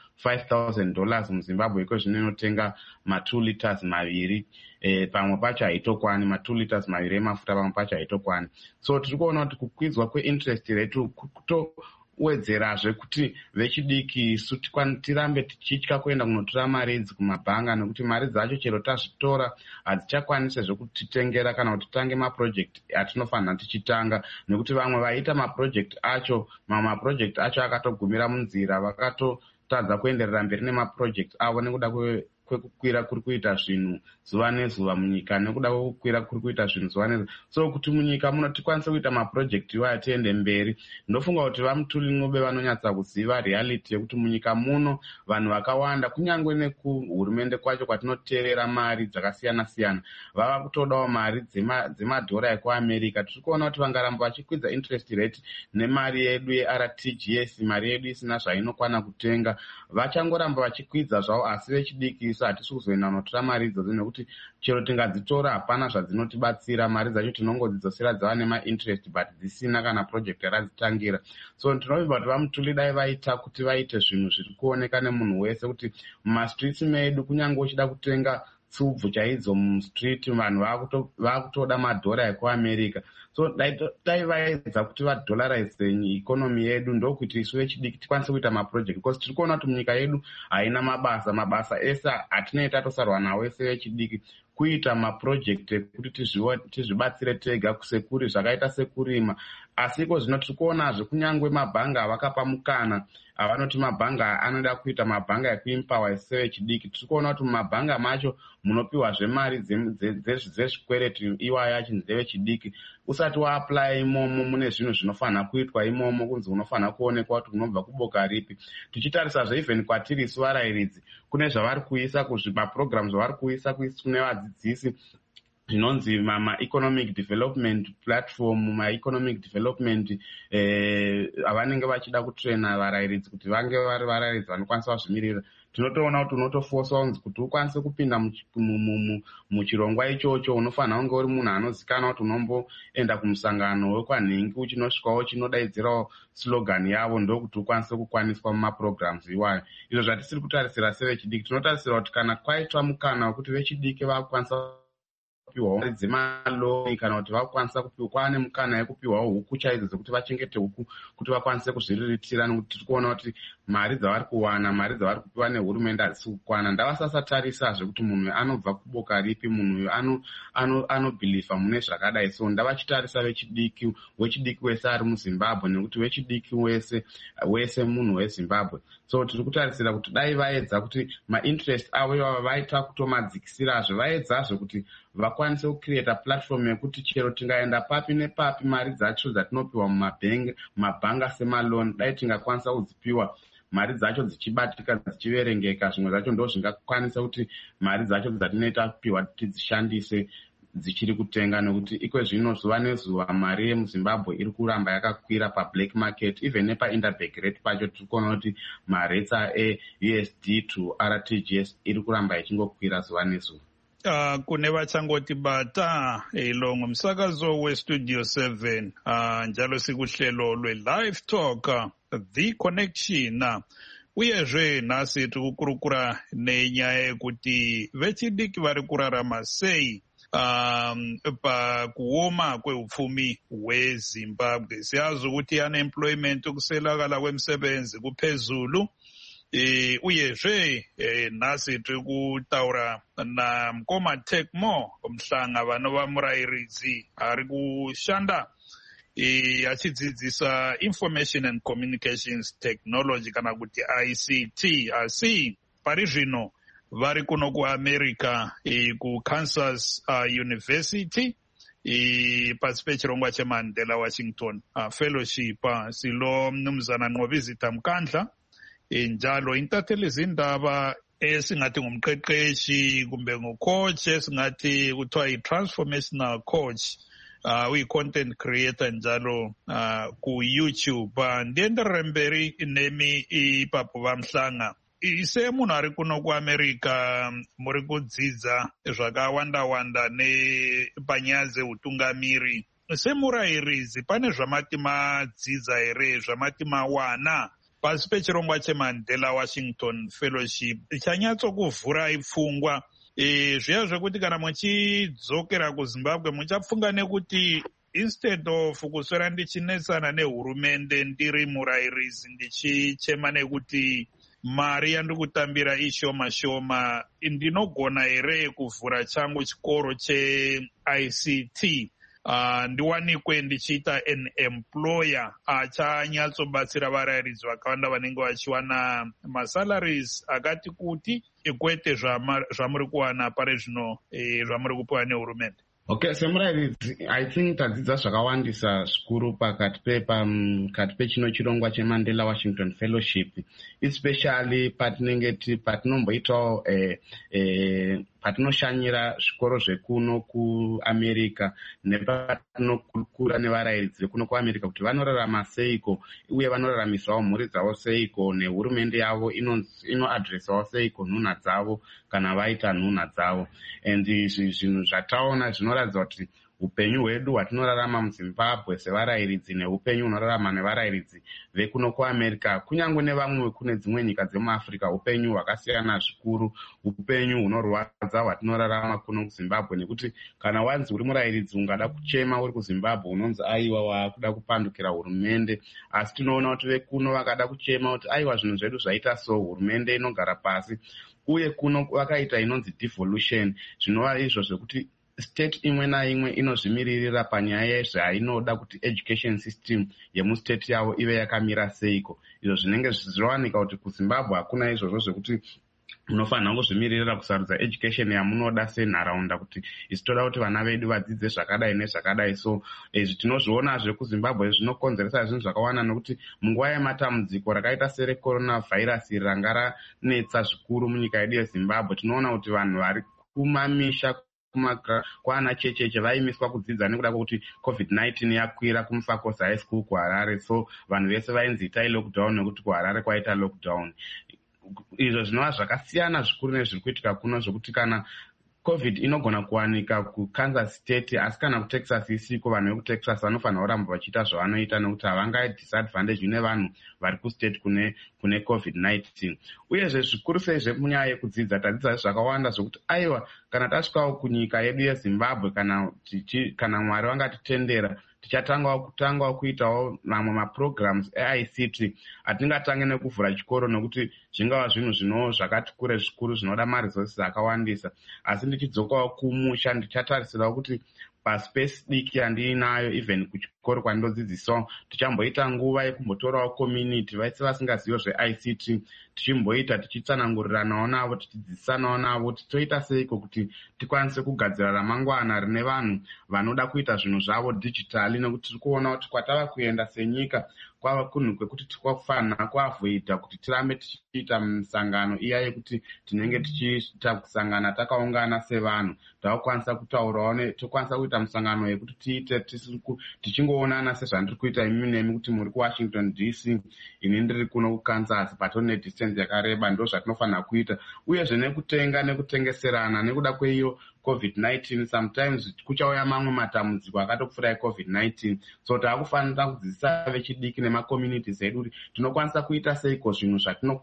$5,000 muZimbabwe iko zvino inotenga ma2 liters maviri, pamwe pacho haitokwani, ma2 liters maviri emafuta pamwe pacho haitokwani. So tiri kuona kuti kukwidzwa kweinterest rate wedzerazve kuti vechidiki isu tirambe tichitya kuenda kunotora mari idzi kumabhanga, nekuti mari dzacho chero tazvitora hadzichakwanisezve kutitengera kana kuti titange mapurojekti atinofanira tichitanga, nekuti vamwe vaita mapurojekti acho, mamapurojekti acho akatogumira munzira, vakatotadza kuenderera mberi nemapurojekti avo nekuda kwekukwira kuri kuita zvinhu zuva nezuva munyika, nekuda kwekukwira kuri kuita zvinhu zuva nezuva. So kuti munyika muno tikwanise kuita mapurojekti iwayo tiende mberi, ndofunga kuti vaMutuli Ncube vanonyatsa kuziva reality yekuti munyika muno vanhu vakawanda, kunyange nekuhurumende kwacho kwatinoteerera mari dzakasiyana-siyana, vava kutodawo mari dzemadhora ekuAmerica. Tiri kuona kuti vangaramba vachikwidza interest rate nemari yedu yeRTGS, mari yedu isina zvainokwana kutenga, vachangoramba vachikwidza zvavo, asi vechidiki hatisi kuzoenda kunotora mari idzodzo, nekuti chero tingadzitora hapana zvadzinotibatsira. Mari dzacho tinongodzidzosera dzava nemainterest but dzisina kana project yaradzitangira. So tinovimba kuti vaMutuli dai vaita kuti vaite zvinhu zviri kuoneka nemunhu wese, kuti mumastreets medu kunyange uchida kutenga tsubvu chaidzo mustreet vanhu vakutoda madhora ekuAmerica. So dai vaedza kuti vadolarize ikonomi yedu, ndokuti isu vechidiki tikwanise kuita mapurojekti, because tiri kuona kuti munyika yedu haina mabasa ese atinoita tosarwa nawo ese vechidiki, kuita mapurojekti ekuti tizvibatsire tega kusekuri zvakaita sekurima. Asi iko zvino tiri kuonazve kunyange mabhanga avakapa mukana, avanoti mabhanga anoda kuita mabhanga ekuimpawa ese vechidiki. Tiri kuona kuti mumabhanga macho munopiwazve mari dzezvikwereti iwayo achinzi ndevechidiki. Usati waapply imomo mune zvinhu zvinofanira kuitwa imomo, kunzi unofanira kuonekwa kuti unobva kuboka ripi. Tichitarisazve even kwatiri isu varayiridzi, kune zvavari kuisa mapurogiramu zvavari kuisa kune vadzidzisi zvinonzi ma-economic development platform, ma-economic development avanenge vachida kutrena varayiridzi kuti vange vari varayiridzi vanokwanisa kuzvimirira. Tinotoona kuti unotofosa kunzi kuti ukwanise kupinda muchirongwa ichocho unofanira kunge uri munhu anozikana kuti unomboenda kumusangano wekwanhengi uchinosvikawo chinodaidzirawo slogan yavo, ndokuti ukwanise kukwaniswa mumapurogiramu iwayo. Izvo zvatisiri kutarisira sevechidiki. Tinotarisira kuti kana kwaitwa mukana wekuti vechidiki vakukwanisa kupiwawo dzemaloni, kana kuti vakukwanisa kupiwa, kwaane mukana yekupiwawo huku chaidzo dzekuti vachengete huku kuti vakwanise kuzviriritira, nekuti tiri kuona kuti mari dzavari kuwana, mari dzavari kupiwa nehurumende hadzisi kukwana. Ndavasasatarisazve kuti munhu anobva kuboka ripi, munhu anobhilivha mune zvakadai. So ndavachitarisa wechidiki wese ari muZimbabwe, nekuti wechidiki wese munhu weZimbabwe. So tiri kutarisira kuti dai vaedza kuti mainterest avo ivava vaita kutomadzikisirazve, vaedzazve kuti vakwanise kucreata platform yekuti chero tingaenda papi nepapi mari dzacho dzatinopiwa mumabhanga semaloni, dai tingakwanisa kudzipiwa mari dzacho dzichibatika, dzichiverengeka. Zvimwe zvacho ndo zvingakwanisa kuti mari dzacho dzatinoita kupiwa tidzishandise dzichiri kutenga, nekuti iko zvino zuva nezuva mari yemuZimbabwe iri kuramba yakakwira pablack market, even nepainterbank rate pacho tiri kuona kuti marates eUSD to RTGS iri kuramba ichingokwira zuva nezuva.
Kune vachangoti bata ilo ngumsakazo weStudio 7 njalo sikuhlelo lwe-Live Talk The Connection. Uyezve nhasi tiri kukurukura nenyaya yekuti vechidiki vari kurarama sei pakuoma kweupfumi hweZimbabwe. Siyazi ukuthi unemployment, kuswelakala kwemisebenzi kuphezulu. Uyezve nhasi tiri kutaura naMkoma Tecmo, umhlanga vanova murayiridzi ari kushanda achidzidzisa Information and Communications Technology kana kuti ICT. Asi pari zvino vari kuno kuAmerica kuKansas University pasi pechirongwa cheMandela Washington Fellowship. Silo mnumzana Nqobizitha Mkandla, njalo intatheli zindaba esingathi ngumqeqeshi kumbe ngucoach, esingathi kuthiwa yi-transformational coach, uyi-content creator njalo ku-YouTube. Ndienderere mberi nemi ipapo vamhlanga. Ise munhu ari kuno kuAmerica muri kudzidza zvakawanda-wanda nepanyaya dzeutungamiri. Semurayiridzi pane zvamati madzidza here, zvamati mawana pasi pechirongwa cheMandela Washington Fellowship chanyatsokuvhurai pfungwa? Zviya zvekuti kana muchidzokera kuZimbabwe muchafunga nekuti instead of kuswera ndichinesana nehurumende ndiri murayirizi ndichichema nekuti mari yandiri kutambira ishoma shoma, ndinogona here kuvhura changu chikoro cheICT ndiwanikwe ndichiita an employer achanyatsobatsira varayiridzi vakawanda vanenge vachiwana masalaries akati kuti ikwete zvamuri kuwana pari zvino zvamuri kupiwa nehurumende.
Okay, semurayiridzi, I think tadzidza zvakawandisa zvikuru pakati pechino chirongwa cheMandela Washington Fellowship, especially patinomboitawo patinoshanyira zvikoro zvekuno kuAmerica nepatinokura nevarayiridzi vekuno kuAmerica kuti vanorarama seiko uye vanoraramisawo mhuri dzavo seiko, nehurumende yavo inoadresawo seiko nhunha dzavo kana vaita nhunha dzavo. And zvinhu zvataona zvinoratidza kuti upenyu hwedu hwatinorarama muZimbabwe sevarayiridzi neupenyu hunorarama nevarayiridzi vekuno kuAmerica kunyange nevamwe vekune dzimwe nyika dzemuAfrica upenyu hwakasiyana zvikuru, upenyu hunorwadza hwatinorarama kuno kuZimbabwe, nekuti kana wanzi uri murayiridzi ungada kuchema uri kuZimbabwe unonzi aiwa wakuda kupandukira hurumende, asi tinoona kuti vekuno vakada kuchema kuti aiwa zvinhu zvedu zvaita so, hurumende inogara pasi, uye kuno vakaita inonzi devolution, zvinova izvo zvekuti state imwe naimwe inozvimiririra panyaya yezvainoda kuti education system yemustate yavo ive yakamira seiko. Izvo zvinenge zvichiwanika kuti kuZimbabwe hakuna izvozvo zvekuti munofanira kuzvimiririra kusarudza education yamunoda senharaunda kuti isi toda kuti vana vedu vadzidze zvakadai nezvakadai. So izvi tinozvionazve kuZimbabwe zvinokonzeresa zvinhu zvakawanda, nokuti munguva yematambudziko rakaita serecorona virus ranga ranetsa zvikuru munyika yedu yeZimbabwe, tinoona kuti vanhu vari kumamisha kwaana checheche vaimiswa kudzidza nekuda kwokuti COVID-19 yakwira kuMufakosi High School kuHarare. So vanhu vese vainzi itai lockdown nekuti kuHarare kwaita lockdown. Izvo zvinova zvakasiyana zvikuru nezviri kuitika kuno, zvokuti kana COVID inogona kuwanika kuKansas State asi kana kuTexas isiko, vanhu vekuTexas vanofanira kuramba vachiita zvavanoita nekuti havangadhisadvantage nevanhu vari kustate kune COVID-19. Uyezve zvikuru sei zvemunyaya yekudzidza tadzidza zvakawanda zvokuti aiwa kana tasvikawo kunyika yedu yeZimbabwe kana Mwari vangatitendera tichatangawo kuitawo mamwe maprograms eICT atingatange nekuvhura chikoro, nokuti zvingava zvinhu zvakati kure zvikuru zvinoda maresources akawandisa. Asi ndichidzokawo kumusha ndichatarisirawo kuti paspace diki yandiinayo even kuchikoro kwandinodzidzisawo tichamboita nguva yekumbotorawo community vaise vasingazivo zveICT tichimboita tichitsananguriranawo navo tichidzidzisanawo navo toita seiko kuti tikwanise kugadzira ramangwana rine vanhu vanoda kuita zvinhu zvavo digitali, nekuti tiri kuona kuti kwatava kuenda senyika kwava kunhu kwekuti tikafanira kuavhoidha kuti tirambe tichiita misangano iya yekuti tinenge tichiita kusangana takaungana sevanhu. Takukwanisa kutaurawo, tokwanisa kuita misangano yekuti tiite tichingoonana sezvandiri kuita imi nemi kuti muri kuWashington DC ini ndiri kuno kuKansas patone distance yakareba. Ndo zvatinofanira kuita, uyezve nekutenga nekutengeserana nekuda kweiyo COVID-19 sometimes kuchauya mamwe matambudziko akatopfuura eCovid-19. So taakufanira kudzidzisa vechidiki nemacommunities edu kuti tinokwanisa kuita seiko zvinhu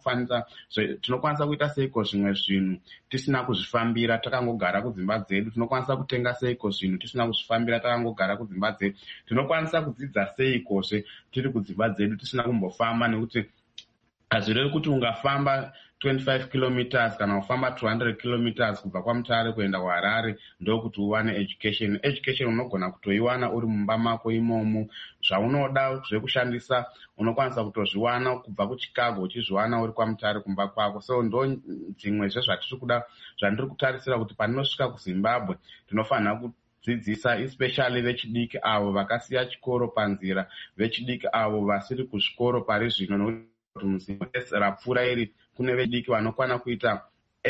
tinokwanisa kuita seiko zvimwe zvinhu tisina kuzvifambira takangogara kudzimba dzedu, tinokwanisa kutenga seiko zvinhu tisina kuzvifambira takangogara kudzimba dzedu, tinokwanisa kudzidza seikozve tiri kudzimba dzedu tisina kumbofamba, nekuti hazvirevi kuti ungafamba 25 kilometers kana kufamba 200 kilometers kubva kwaMutare kuenda kuHarare ndokuti uwane education unogona kutoiwana uri mumba mako imomo. Zvaunoda zvekushandisa unokwanisa kutozviwana kubva kuChicago uchizviwana uri kwaMutare kumba kwako. So ndo dzimwe zvandiri kutarisira kuti pandinosvika kuZimbabwe tinofanira kudzidzisa especially vechidiki avo vakasiya chikoro panzira, vechidiki avo vasiri kuzvikoro pari zvino, nokuti muZimbabwe rapfuura iri kune vechidiki vanokwana kuita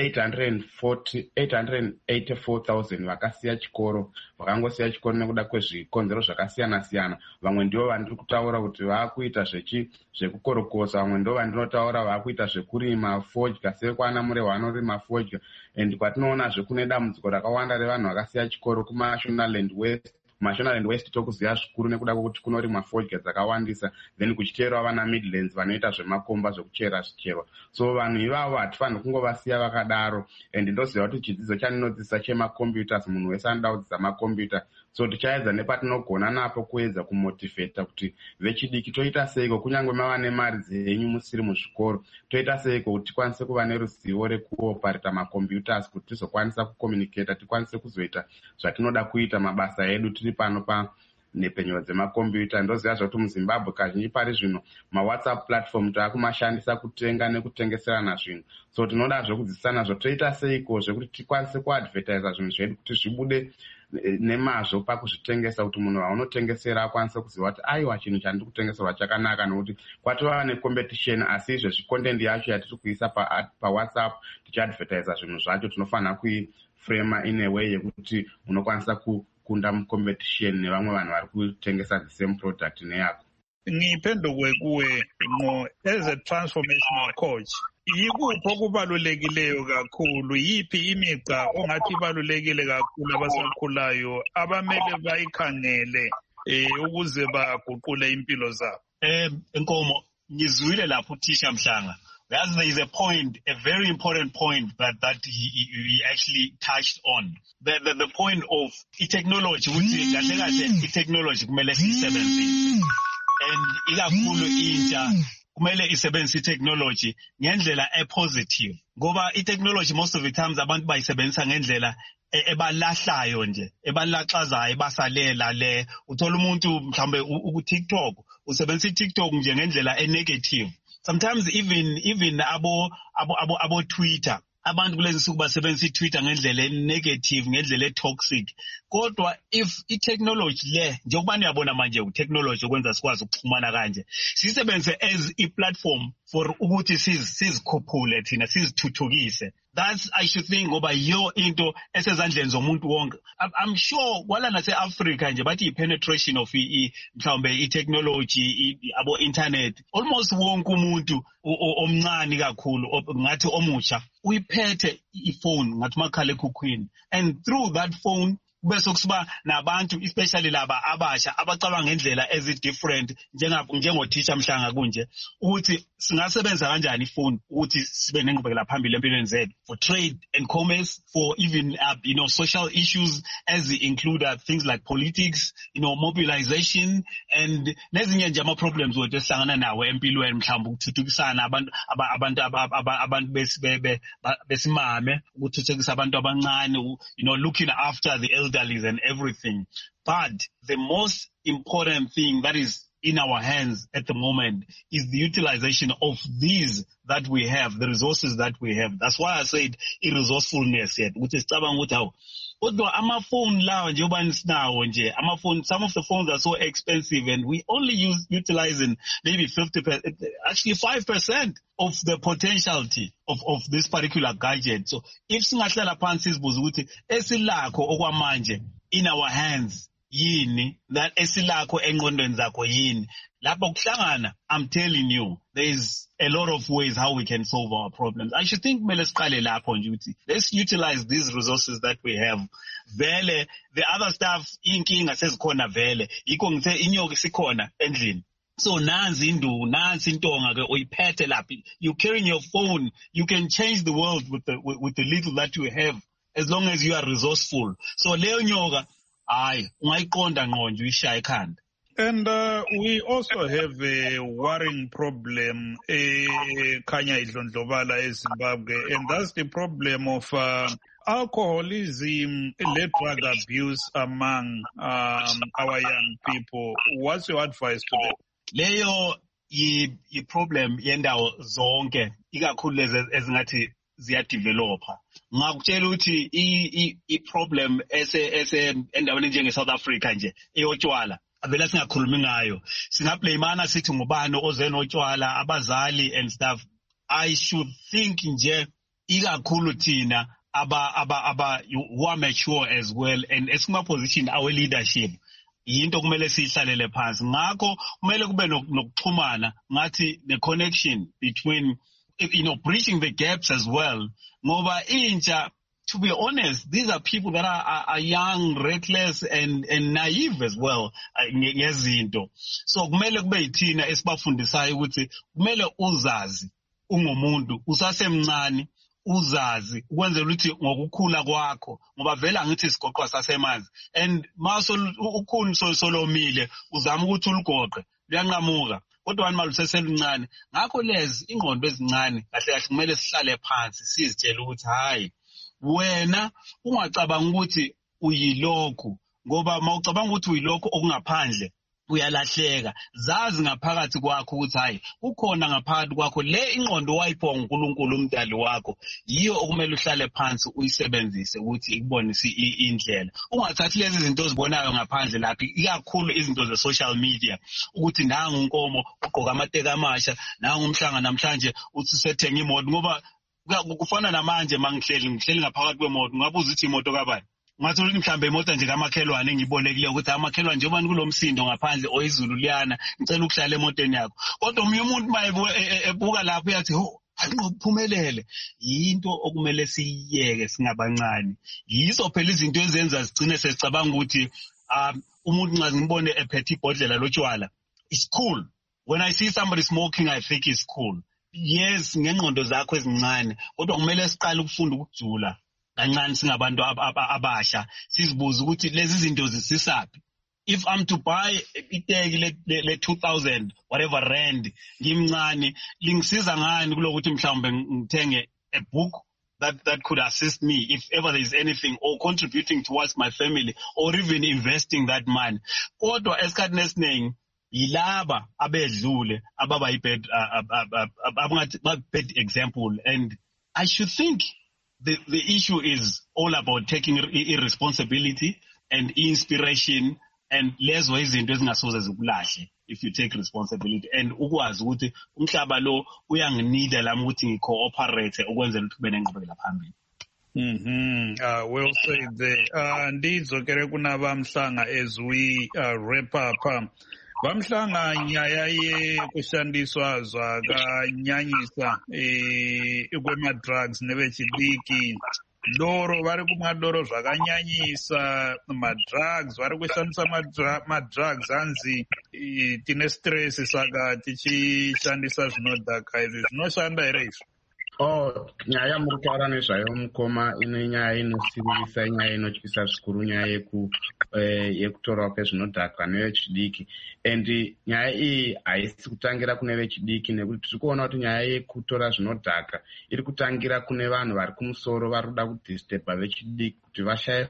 884,000 vakasiya chikoro, vakangosiya chikoro nekuda kwezvikonzero zvakasiyana siyana. Vamwe ndivo vandiri kutaura kuti vakuita zvekukorokosa, vamwe ndivo vandinotaura vakuita zvekurima fodya, sekwana murehwa vanorima fodya. And kwatinoonazve kune dambudziko rakawanda revanhu vakasiya chikoro kumaShonaland West tokuziva zvikuru nekuda kwokuti kunorimwa fodya dzakawandisa, then kuchiteerwa vana Midlands vanoita zvemakomba zvekuchera zvicherwa. So vanhu ivavo hatifaniri kungovasiya vakadaro. And ndoziva kuti chidzidzo chandinodzidzisa chemacomputers, munhu wese anoda kudzidza makombiyuta. so tichaedza nepatinogona napo kuedza kumotivheta kuti vechidiki toita seiko kunyange mava nemari dzenyu musiri muzvikoro toita seiko kuti tikwanise kuva neruzivo rekuoparita macomputers kuti tizokwanisa kucommunicata tikwanise kuzoita zvatinoda kuita mabasa edu tiri pano nepenyero dzemakombiyuta. Ndoziva zvekuti muZimbabwe kazhinji pari zvino mawhatsapp platform taakumashandisa kutenga nekutengeserana zvinhu, so tinoda zvekudzidzisana zvotoita seiko zvekuti tikwanise kuadvertisa zvinhu zvedu kuti zvibude nemazvo pakuzvitengesa, kuti munhu waunotengesera akwanise kuziva kuti aiwa chinhu chandiri kutengeserwa chakanaka, nokuti kwatova necompetition. Asi izvezvi content yacho yatiri kuisa pawhatsapp tichiadvertisa zvinhu zvacho tinofanira kuifrema in a way yekuti unokwanisa kunda mucompetition nevamwe vanhu vari kutengesa the same product neyako.
Ngiphenduke kuwe as a transformational coach, yikuphi okubalulekileyo kakhulu, yiphi imigca ongathi ibalulekile kakhulu abasakhulayo abamele bayikhangele ukuze baguqule impilo zabo?
Nkomo, ngizwile lapho uthisha Mhlanga. There is a point, a very important point that he actually touched on. The point of technology, which is technology kumele siyisebenzise. And ikakhulu intsha kumele isebenzise technology ngendlela positive. Ngoba technology most of the times abantu bayisebenzisa ngendlela ebalahlayo nje, ebalaxazayo, ebasalela le. Uthola umuntu mhlambe ku-TikTok, usebenzisa i-TikTok nje ngendlela negative. Sometimes even abo Twitter, abantu kulezi nsuku basebenzisa i-Twitter ngendlela negative, ngendlela toxic. Kodwa if i-technology le njengoba niyabona manje u-technology okwenza sikwazi ukuxhumana kanje, sisebenze as i-platform for ukuthi sizikhuphule thina, sizithuthukise. That's, I should think, ngoba yo into esezandleni zomuntu wonke. I'm sure kwala nase-Africa nje bathi i-penetration of mhlawumbe i-technology, abo internet, almost wonke umuntu omncane kakhulu, ngathi omusha, uyiphethe ifone ngathi makhalekhukhwini, and through that phone bese kusiba nabantu especially laba abasha abacabanga ngendlela ezi-different njengothisha Mhlanga kunje, ukuthi singasebenza kanjani ifoni ukuthi sibe nengqubekela phambili empilweni zethu, for trade and commerce, for even social issues as include things like politics, mobilization, and nezinye nje ama-problems wethu esihlangana nawo empilweni, mhlawumbe ukuthuthukisana abantu besimame, ukuthuthukisa abantu abancane, looking after the elderly and everything. But the most important thing that is in our hands at the moment is the utilization of these that we have, the resources that we have. That's why I said resourcefulness yet, which is Although amafoni lawa njengoba nisinawo nje, amafoni, some of the phones are so expensive and we only utilizing maybe 50%, actually 5% of the potentiality of this particular gadget. So if singahlala phansi sizibuza ukuthi esilakho okwamanje in our hands yini, that esilakho engqondweni zakho yini, lapho kuhlangana, I'm telling you, there's a lot of ways how we can solve our problems. I should think let's utilize these resources that we have. Vele, the other stuff, inkinga sezikhona vele, yikho ngithe inyoka isikhona endlini. So nanzi intonga ke uyiphethe lapha. You carrying your phone, you can change the world with the little that you have, as long as you are resourceful. So leyo nyoka, ungayiqonda ngqo nje uyishaya ekhanda.
And we also have a worrying problem, Kanya Idlondlobala in Zimbabwe, and that's the problem of alcoholism and drug abuse among our young people. What's your advice to them?
Leyo problem yendawo zonke, ikakhulu lezi ezingathi ziyadevelopa. Ngakutshela ukuthi i-problem endaweni njenge South Africa nje eyotshwala avela singakhulumi ngayo, singablamana sithi ngubani oze notshwala, abazali and stuff. I should think nje ikakhulu thina who are mature as well and esima position our leadership, yinto kumele siyihlalele phansi. Ngakho kumele kube nokuxhumana, ngathi the connection between bridging the gaps as well. Ngoba intsha, to be honest, these are people that are young, reckless, and naive as well. Ngezinto. So kumele kube yithina esibafundisayo ukuthi kumele uzazi ungumuntu usasemncane uzazi ukwenzela ukuthi ngokukhula kwakho ngoba vele angithi isigoqwa sasemanzi and maso ukhuni solomile uzama ukuthi uligoqe luyanqamuka kodwa wani maluseseluncane ngakho lezi ingqondo ezincane kahle kahle kumele sihlale phansi sizitshela ukuthi hayi wena ungacabanga ukuthi uyilokhu ngoba mawucabanga ukuthi uyilokhu okungaphandle uyalahleka zazi ngaphakathi kwakho ukuthi hayi ukhona ngaphakathi kwakho le ingqondo wayiphiwa uNkulunkulu umdali wakho yiyo okumele uhlale phansi uyisebenzise ukuthi ikubonise indlela ungathathi lezi zinto ozibonayo ngaphandle lapha ikakhulu izinto ze social media ukuthi nanga unkomo ugqoka amateka amasha nanga umhlanga namhlanje uthi sethenga imoto ngoba kufana namanje mangihleli ngaphakathi kwemoto ngabuza ukuthi imoto kabani ngathi mhlambe imoto nje kamakhelwane engibolekile ukuthi amakhelwane njengoba kulomsindo ngaphandle oyizulu liyana ngicela ukuhlala emotweni yakho kodwa umunye umuntu mayebuka lapho uyathi ho ayingophumelele yinto okumele siyiyeke singabancane yizo phela izinto ezenza sigcine sesicabanga ukuthi umuntu nxa ngibone ephethe ibhodlela lotshwala it's cool when I see somebody smoking I think it's cool yes ngengqondo zakho ezincane kodwa kumele siqale ukufunda ukujula kancane singabantu abasha sizibuza ukuthi lezi zinto zisisaphi if I'm to buy iteki le 2000 whatever rand ngimncane lingisiza ngani kulokuthi mhlawumbe ngithenge a book that could assist me if ever there is anything or contributing towards my family or even investing that money kodwa esikhathini esiningi yilaba abedlule ababa bad example and I should think the issue is all about taking irresponsibility and inspiration and lezo izinto ezingasoze zikulahle if you take responsibility and ukwazi ukuthi umhlaba lo uyanginida lami ukuthi ngicooperate ukwenzela ukuthi kube nengqubekela phambili.
Well said there. Ndidzokere kuna Vamhlanga as we wrap up. Vamhlanga nyaya yekushandiswa zvakanyanyisa kwema-drugs nevechidiki doro vari kumwa doro zvakanyanyisa madrugs vari kushandisa madrugs hanzi tine stress saka tichishandisa zvinodhaka izvi zvinoshanda here izvi?
Nyaya mukutaura nezvayo mukoma ine nyaya inosivisa inyaya inotyisa zvikuru nyaya yekutorwa kwezvinodhaka nevechidiki and nyaya iyi haisi kutangira kune vechidiki nekuti tiri kuona kuti nyaya yekutora zvinodhaka iri kutangira kune vanhu vari kumusoro vari kuda kudisturba vechidiki kuti vashaye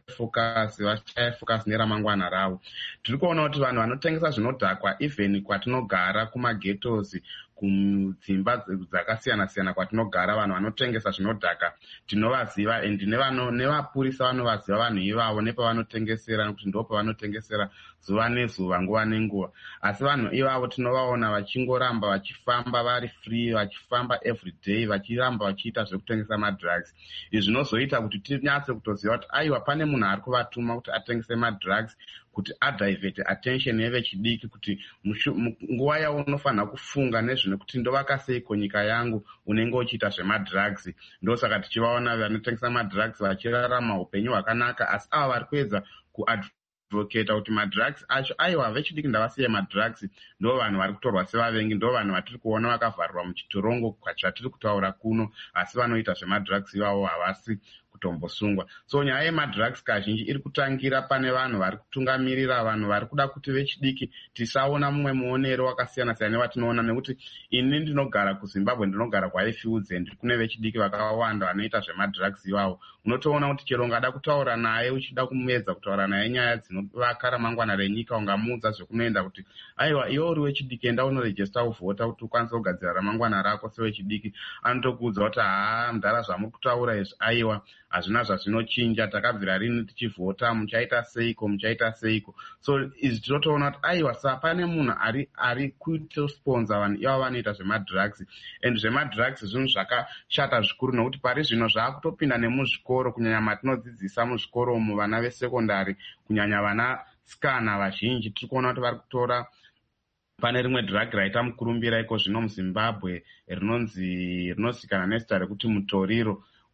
focus neramangwana ravo. Tiri kuona kuti vanhu vanotengesa zvinodhakwa even kwatinogara kumaghettos kudzimba dzakasiyana-siyana kwatinogara vanhu vanotengesa zvinodhaka tinovaziva and nevapurisa vanovaziva vanhu ivavo nepavanotengesera nekuti ndo pavanotengesera zuva nezuva nguva nenguva asi vanhu ivavo tinovaona vachingoramba vachifamba vari free vachifamba everyday vachiramba vachiita zvekutengesa madrugs. Izvi zvinozoita kuti tinyatse kutoziva kuti aiwa pane munhu ari kuvatuma kuti atengese madrugs kuti adivert attention yevechidiki kuti nguva yavo unofanira kufunga nezvinekuti ndovaka seiko nyika yangu unenge uchiita zvemadrugs. Ndosaka tichivaona vanotengesa madrugs vachirarama upenyu hwakanaka asi ava vari kuedza kuadvocata kuti madrugs acho aiwa vechidiki ndavasiye madrugs ndo vanhu vari kutorwa sevavengi ndo vanhu vatiri kuona vakavharirwa muchitorongo zvatiri kutaura kuno asi vanoita zvemadrugs ivavo havasi kutombosungwa. So nyaya yemadrugs kazhinji iri kutangira pane vanhu vari kutungamirira vanhu vari kuda kuti vechidiki tisaona mumwe muonero wakasiyana-siyana nevatinoona nekuti ini ndinogara kuZimbabwe ndinogara kwaIfields and kune vechidiki vakawanda vanoita zvemadrugs ivavo. Unotoona kuti chero ungada kutaura naye uchida kumedza kutaura naye nyaya dzinovaka ramangwana renyika ungamuudza zvekunoenda kuti aiwa iwe uri wechidiki enda unorejesta uvhota kuti ukwanise kugadzira ramangwana rako sewechidiki anotokuudza kuti ndara zvamuri kutaura izvi aiwa hazvina zvazvinochinja takabvira rini tichivhota muchaita seiko. So izvi tinotoona kuti aiwa sapane munhu ari kutosponza vanhu ivavo vanoita zvemadrugs and zvemadrugs zvinhu zvakashata zvikuru nokuti pari zvino zvaakutopinda nemuzvikoro kunyanya matinodzidzisa muzvikoro umu vana vesekondari kunyanya vana sikana vazhinji tiri kuona kuti vari kutora pane rimwe drug raita mukurumbira iko zvino muZimbabwe rinozikanwa nezita rekuti mutoriro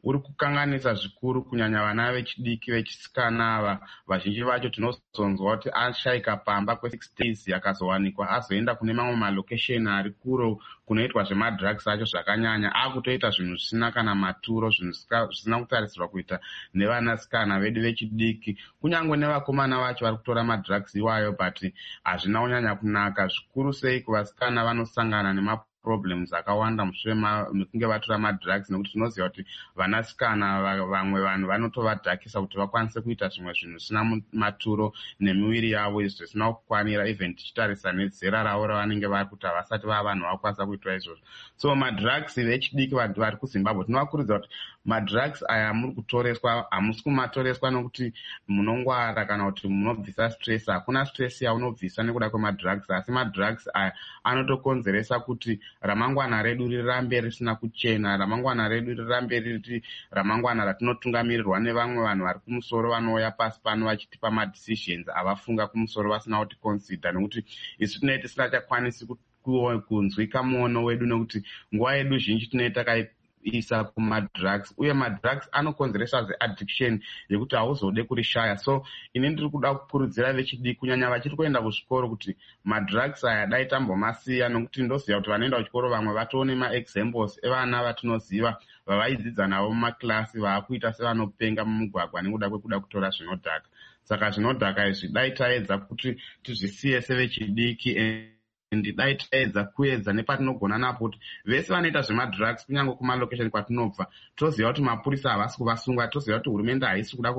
uri kukanganisa zvikuru kunyanya vana vechidiki vechisikana ava. Vazhinji vacho tinozonzwa kuti ashayika pamba kwe6 days akazowanikwa azoenda kune mamwe malokesheni ari kuro kunoitwa zvemadrugs acho zvakanyanya, akutoita zvinhu zvisina kana maturo, zvinhu zvisina kutarisirwa kuita nevanasikana vedu vechidiki. Kunyange nevakomana vacho vari kutora madrugs iwayo, but hazvina kunyanya kunaka. Zvikuru sei kuvasikana vanosangana nemaproblems akawanda mushure mekunge vatora madrugs, nekuti tinoziva kuti vanasikana vamwe vanhu vanotovadhakisa kuti vakwanise kuita zvimwe zvinhu zvisina maturo nemiviri yavo, izvo zvisina kukwanira, even tichitarisa nezera ravo ravanenge vari kuti havasati vava vanhu vakwanisa kuitwa izvozvo. So madrugs vechidiki vantu vari kuZimbabwe tinovakurudzira kuti madrugs aya muri kutoreswa hamusi kumatoreswa nokuti munongwara kana kuti munobvisa stress. Hakuna stress yaunobvisa nekuda kwemadrugs, asi madrugs aya anotokonzeresa kuti ramangwana redu rirambe risina kuchena, ramangwana redu rirambe riri ramangwana ratinotungamirirwa nevamwe vanhu vari kumusoro vanouya pasi pano vachitipa madecisions avafunga kumusoro vasina kuti consider, nekuti isu tinenge tisingachakwanisi kunzwika muono wedu, nekuti nguva yedu zhinji tinenge takaisa kumadrugs, uye madrugs anokonzeresa addiction yekuti hauzode kurishaya. So ini ndiri kuda kukurudzira vechidiki kunyanya vachiri kuenda kuzvikoro kuti madrugs aya dai tambomasiya, nokuti ndoziva kuti vanoenda kuchikoro vamwe vatoone maexamples evana vatinoziva vavaidzidza navo mumaklasi vaakuita sevanopenga mumugwagwa nekuda kwekuda kutora zvinodhaka. Saka zvinodhaka izvi dai taedza kuti tizvisiye sevechidiki, dai taedza kuedza nepatinogona napo kuti vese vanoita zvemadrugs kunyange kumalokesheni kwatinobva toziva kuti mapurisa havasi kuvasunga, toziva kuti hurumende haisi kuda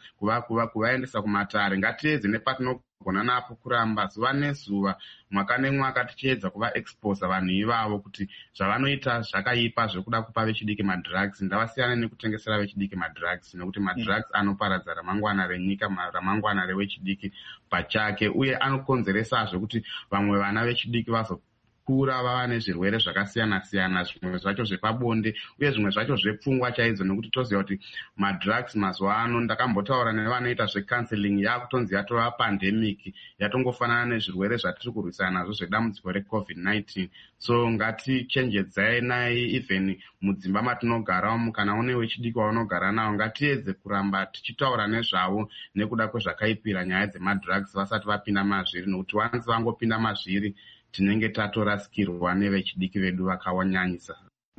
kuvaendesa kumatare. Ngatiedze nepatinogona napo kuramba zuva nezuva, mwaka nemwaka tichiedza kuvaexposa vanhu ivavo kuti zvavanoita zvakaipa zvekuda kupa vechidiki madrugs ndavasiyane nekutengesera vechidiki madrugs, nekuti madrugs anoparadza ramangwana renyika, ramangwana revechidiki pachake, uye anokonzeresazve kuti vamwe vana vechidiki vazokura vava nezvirwere zvakasiyana siyana, zvimwe zvacho zvepabonde uye zvimwe zvacho zvepfungwa chaidzo, nekuti toziva kuti madrugs mazuva ano, ndakambotaura nevanoita zvecounseling, yakutonzi yatova pandemic, yatongofanana nezvirwere zvatiri kurwisana nazvo zvedambudziko reCovid-19. So ngatichenjedzai nai, even mudzimba matinogara kana une wechidiki waunogara nawo, ngatiedze kuramba tichitaura nezvavo nekuda kwezvakaipira nyaya dzemadrugs vasati vapinda mazviri, nokuti wanzi vangopinda mazviri tinenge tatorasikirwa nevechidiki vedu vakawanyanyisa.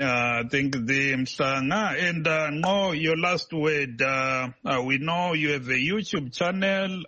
Thank you, Mhlanga. And no, your last word. We know you have a YouTube channel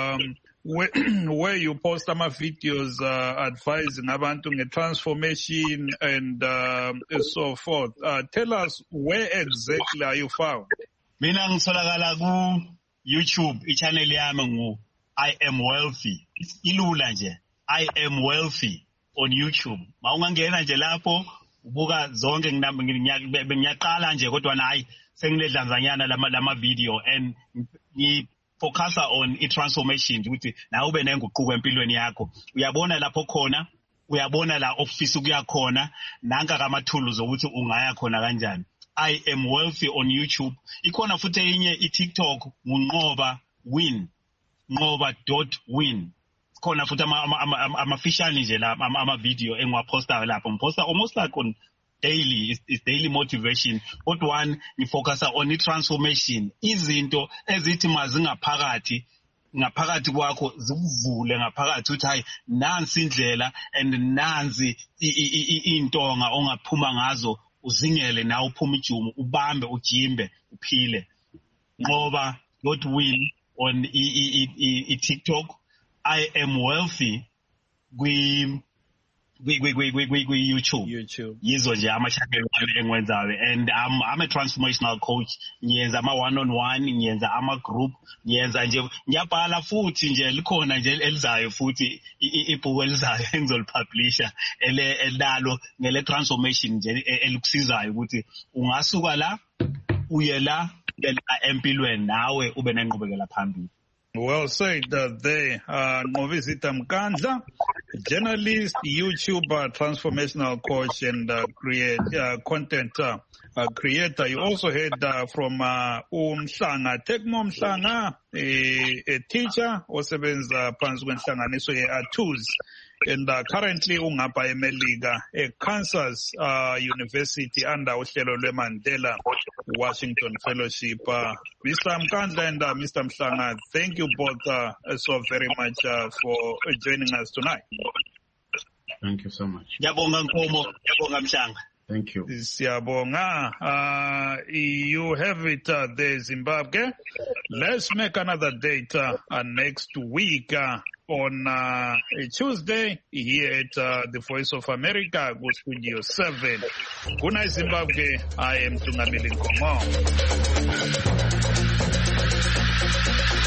where you post some videos advising about transformation and so forth. Tell us, where exactly are you found?
Mina ngisolakala ku YouTube, i-channel yami ngu I Am Wealthy. Ilula nje. I Am Wealthy on YouTube. Mawungangena nje lapho ubuka zonke ngiyaqala nje kodwa hayi sengiledlanzanyana lama video, and ngifocusa on i-transformation ukuthi nawe ube nenguquko empilweni yakho. Uyabona lapho khona, uyabona la office ukuya khona, nanka kama-tools ukuthi ungaya khona kanjani. I Am Wealthy on YouTube. Ikhona futhi enye i-TikTok ngunqoba.win. Nqoba.win. Khona futhi ama-official nje la ama-video engiwapostayo lapho. Ngiposta almost like on daily, is daily motivation. But one, ngifocusa on i-transformation. Izinto ezithi mazingaphakathi kwakho zikuvule ngaphakathi ukuthi hayi nansi indlela and nansi intonga ongaphuma ngazo, uzingele nawe uphuma ijumu, ubambe, ujimbe, uphile. Nqoba.win on i-TikTok. I Am Wealthy YouTube. Yizo nje ama-channel engiwenzayo, and I'm a transformational coach. Ngiyenza ama-one-on-one, ngiyenza ama-group, ngiyenza nje, ngiyabhala futhi nje, likhona nje elizayo futhi ibhuku elizayo engizolipublisha elalo ngele-transformation nje elikusizayo ukuthi ungasuka la uye la empilweni nawe ube nenqubekela phambili.
Well said there. Nqobizita Mkandla, journalist, YouTuber, transformational coach, and create content creator. You also heard from Mhlanga, Tekmo Mhlanga, a teacher, osebenza phansi kwenhlanganiso ye-ATUS. And currently ungapha eMelika, Kansas University under uhlelo lweMandela Washington Fellowship. Mr. Mkandla and Mr. Mhlanga, thank you both so very much for joining us tonight.
Thank you so much.
Ngiyabonga Nkomo, ngiyabonga Mhlanga.
Thank you.
Siyabonga. You have it there, Zimbabwe. Let's make another date next week on Tuesday here at the Voice of America, Go Studio 7. Good night, Zimbabwe. I am Tungamili Nkomo.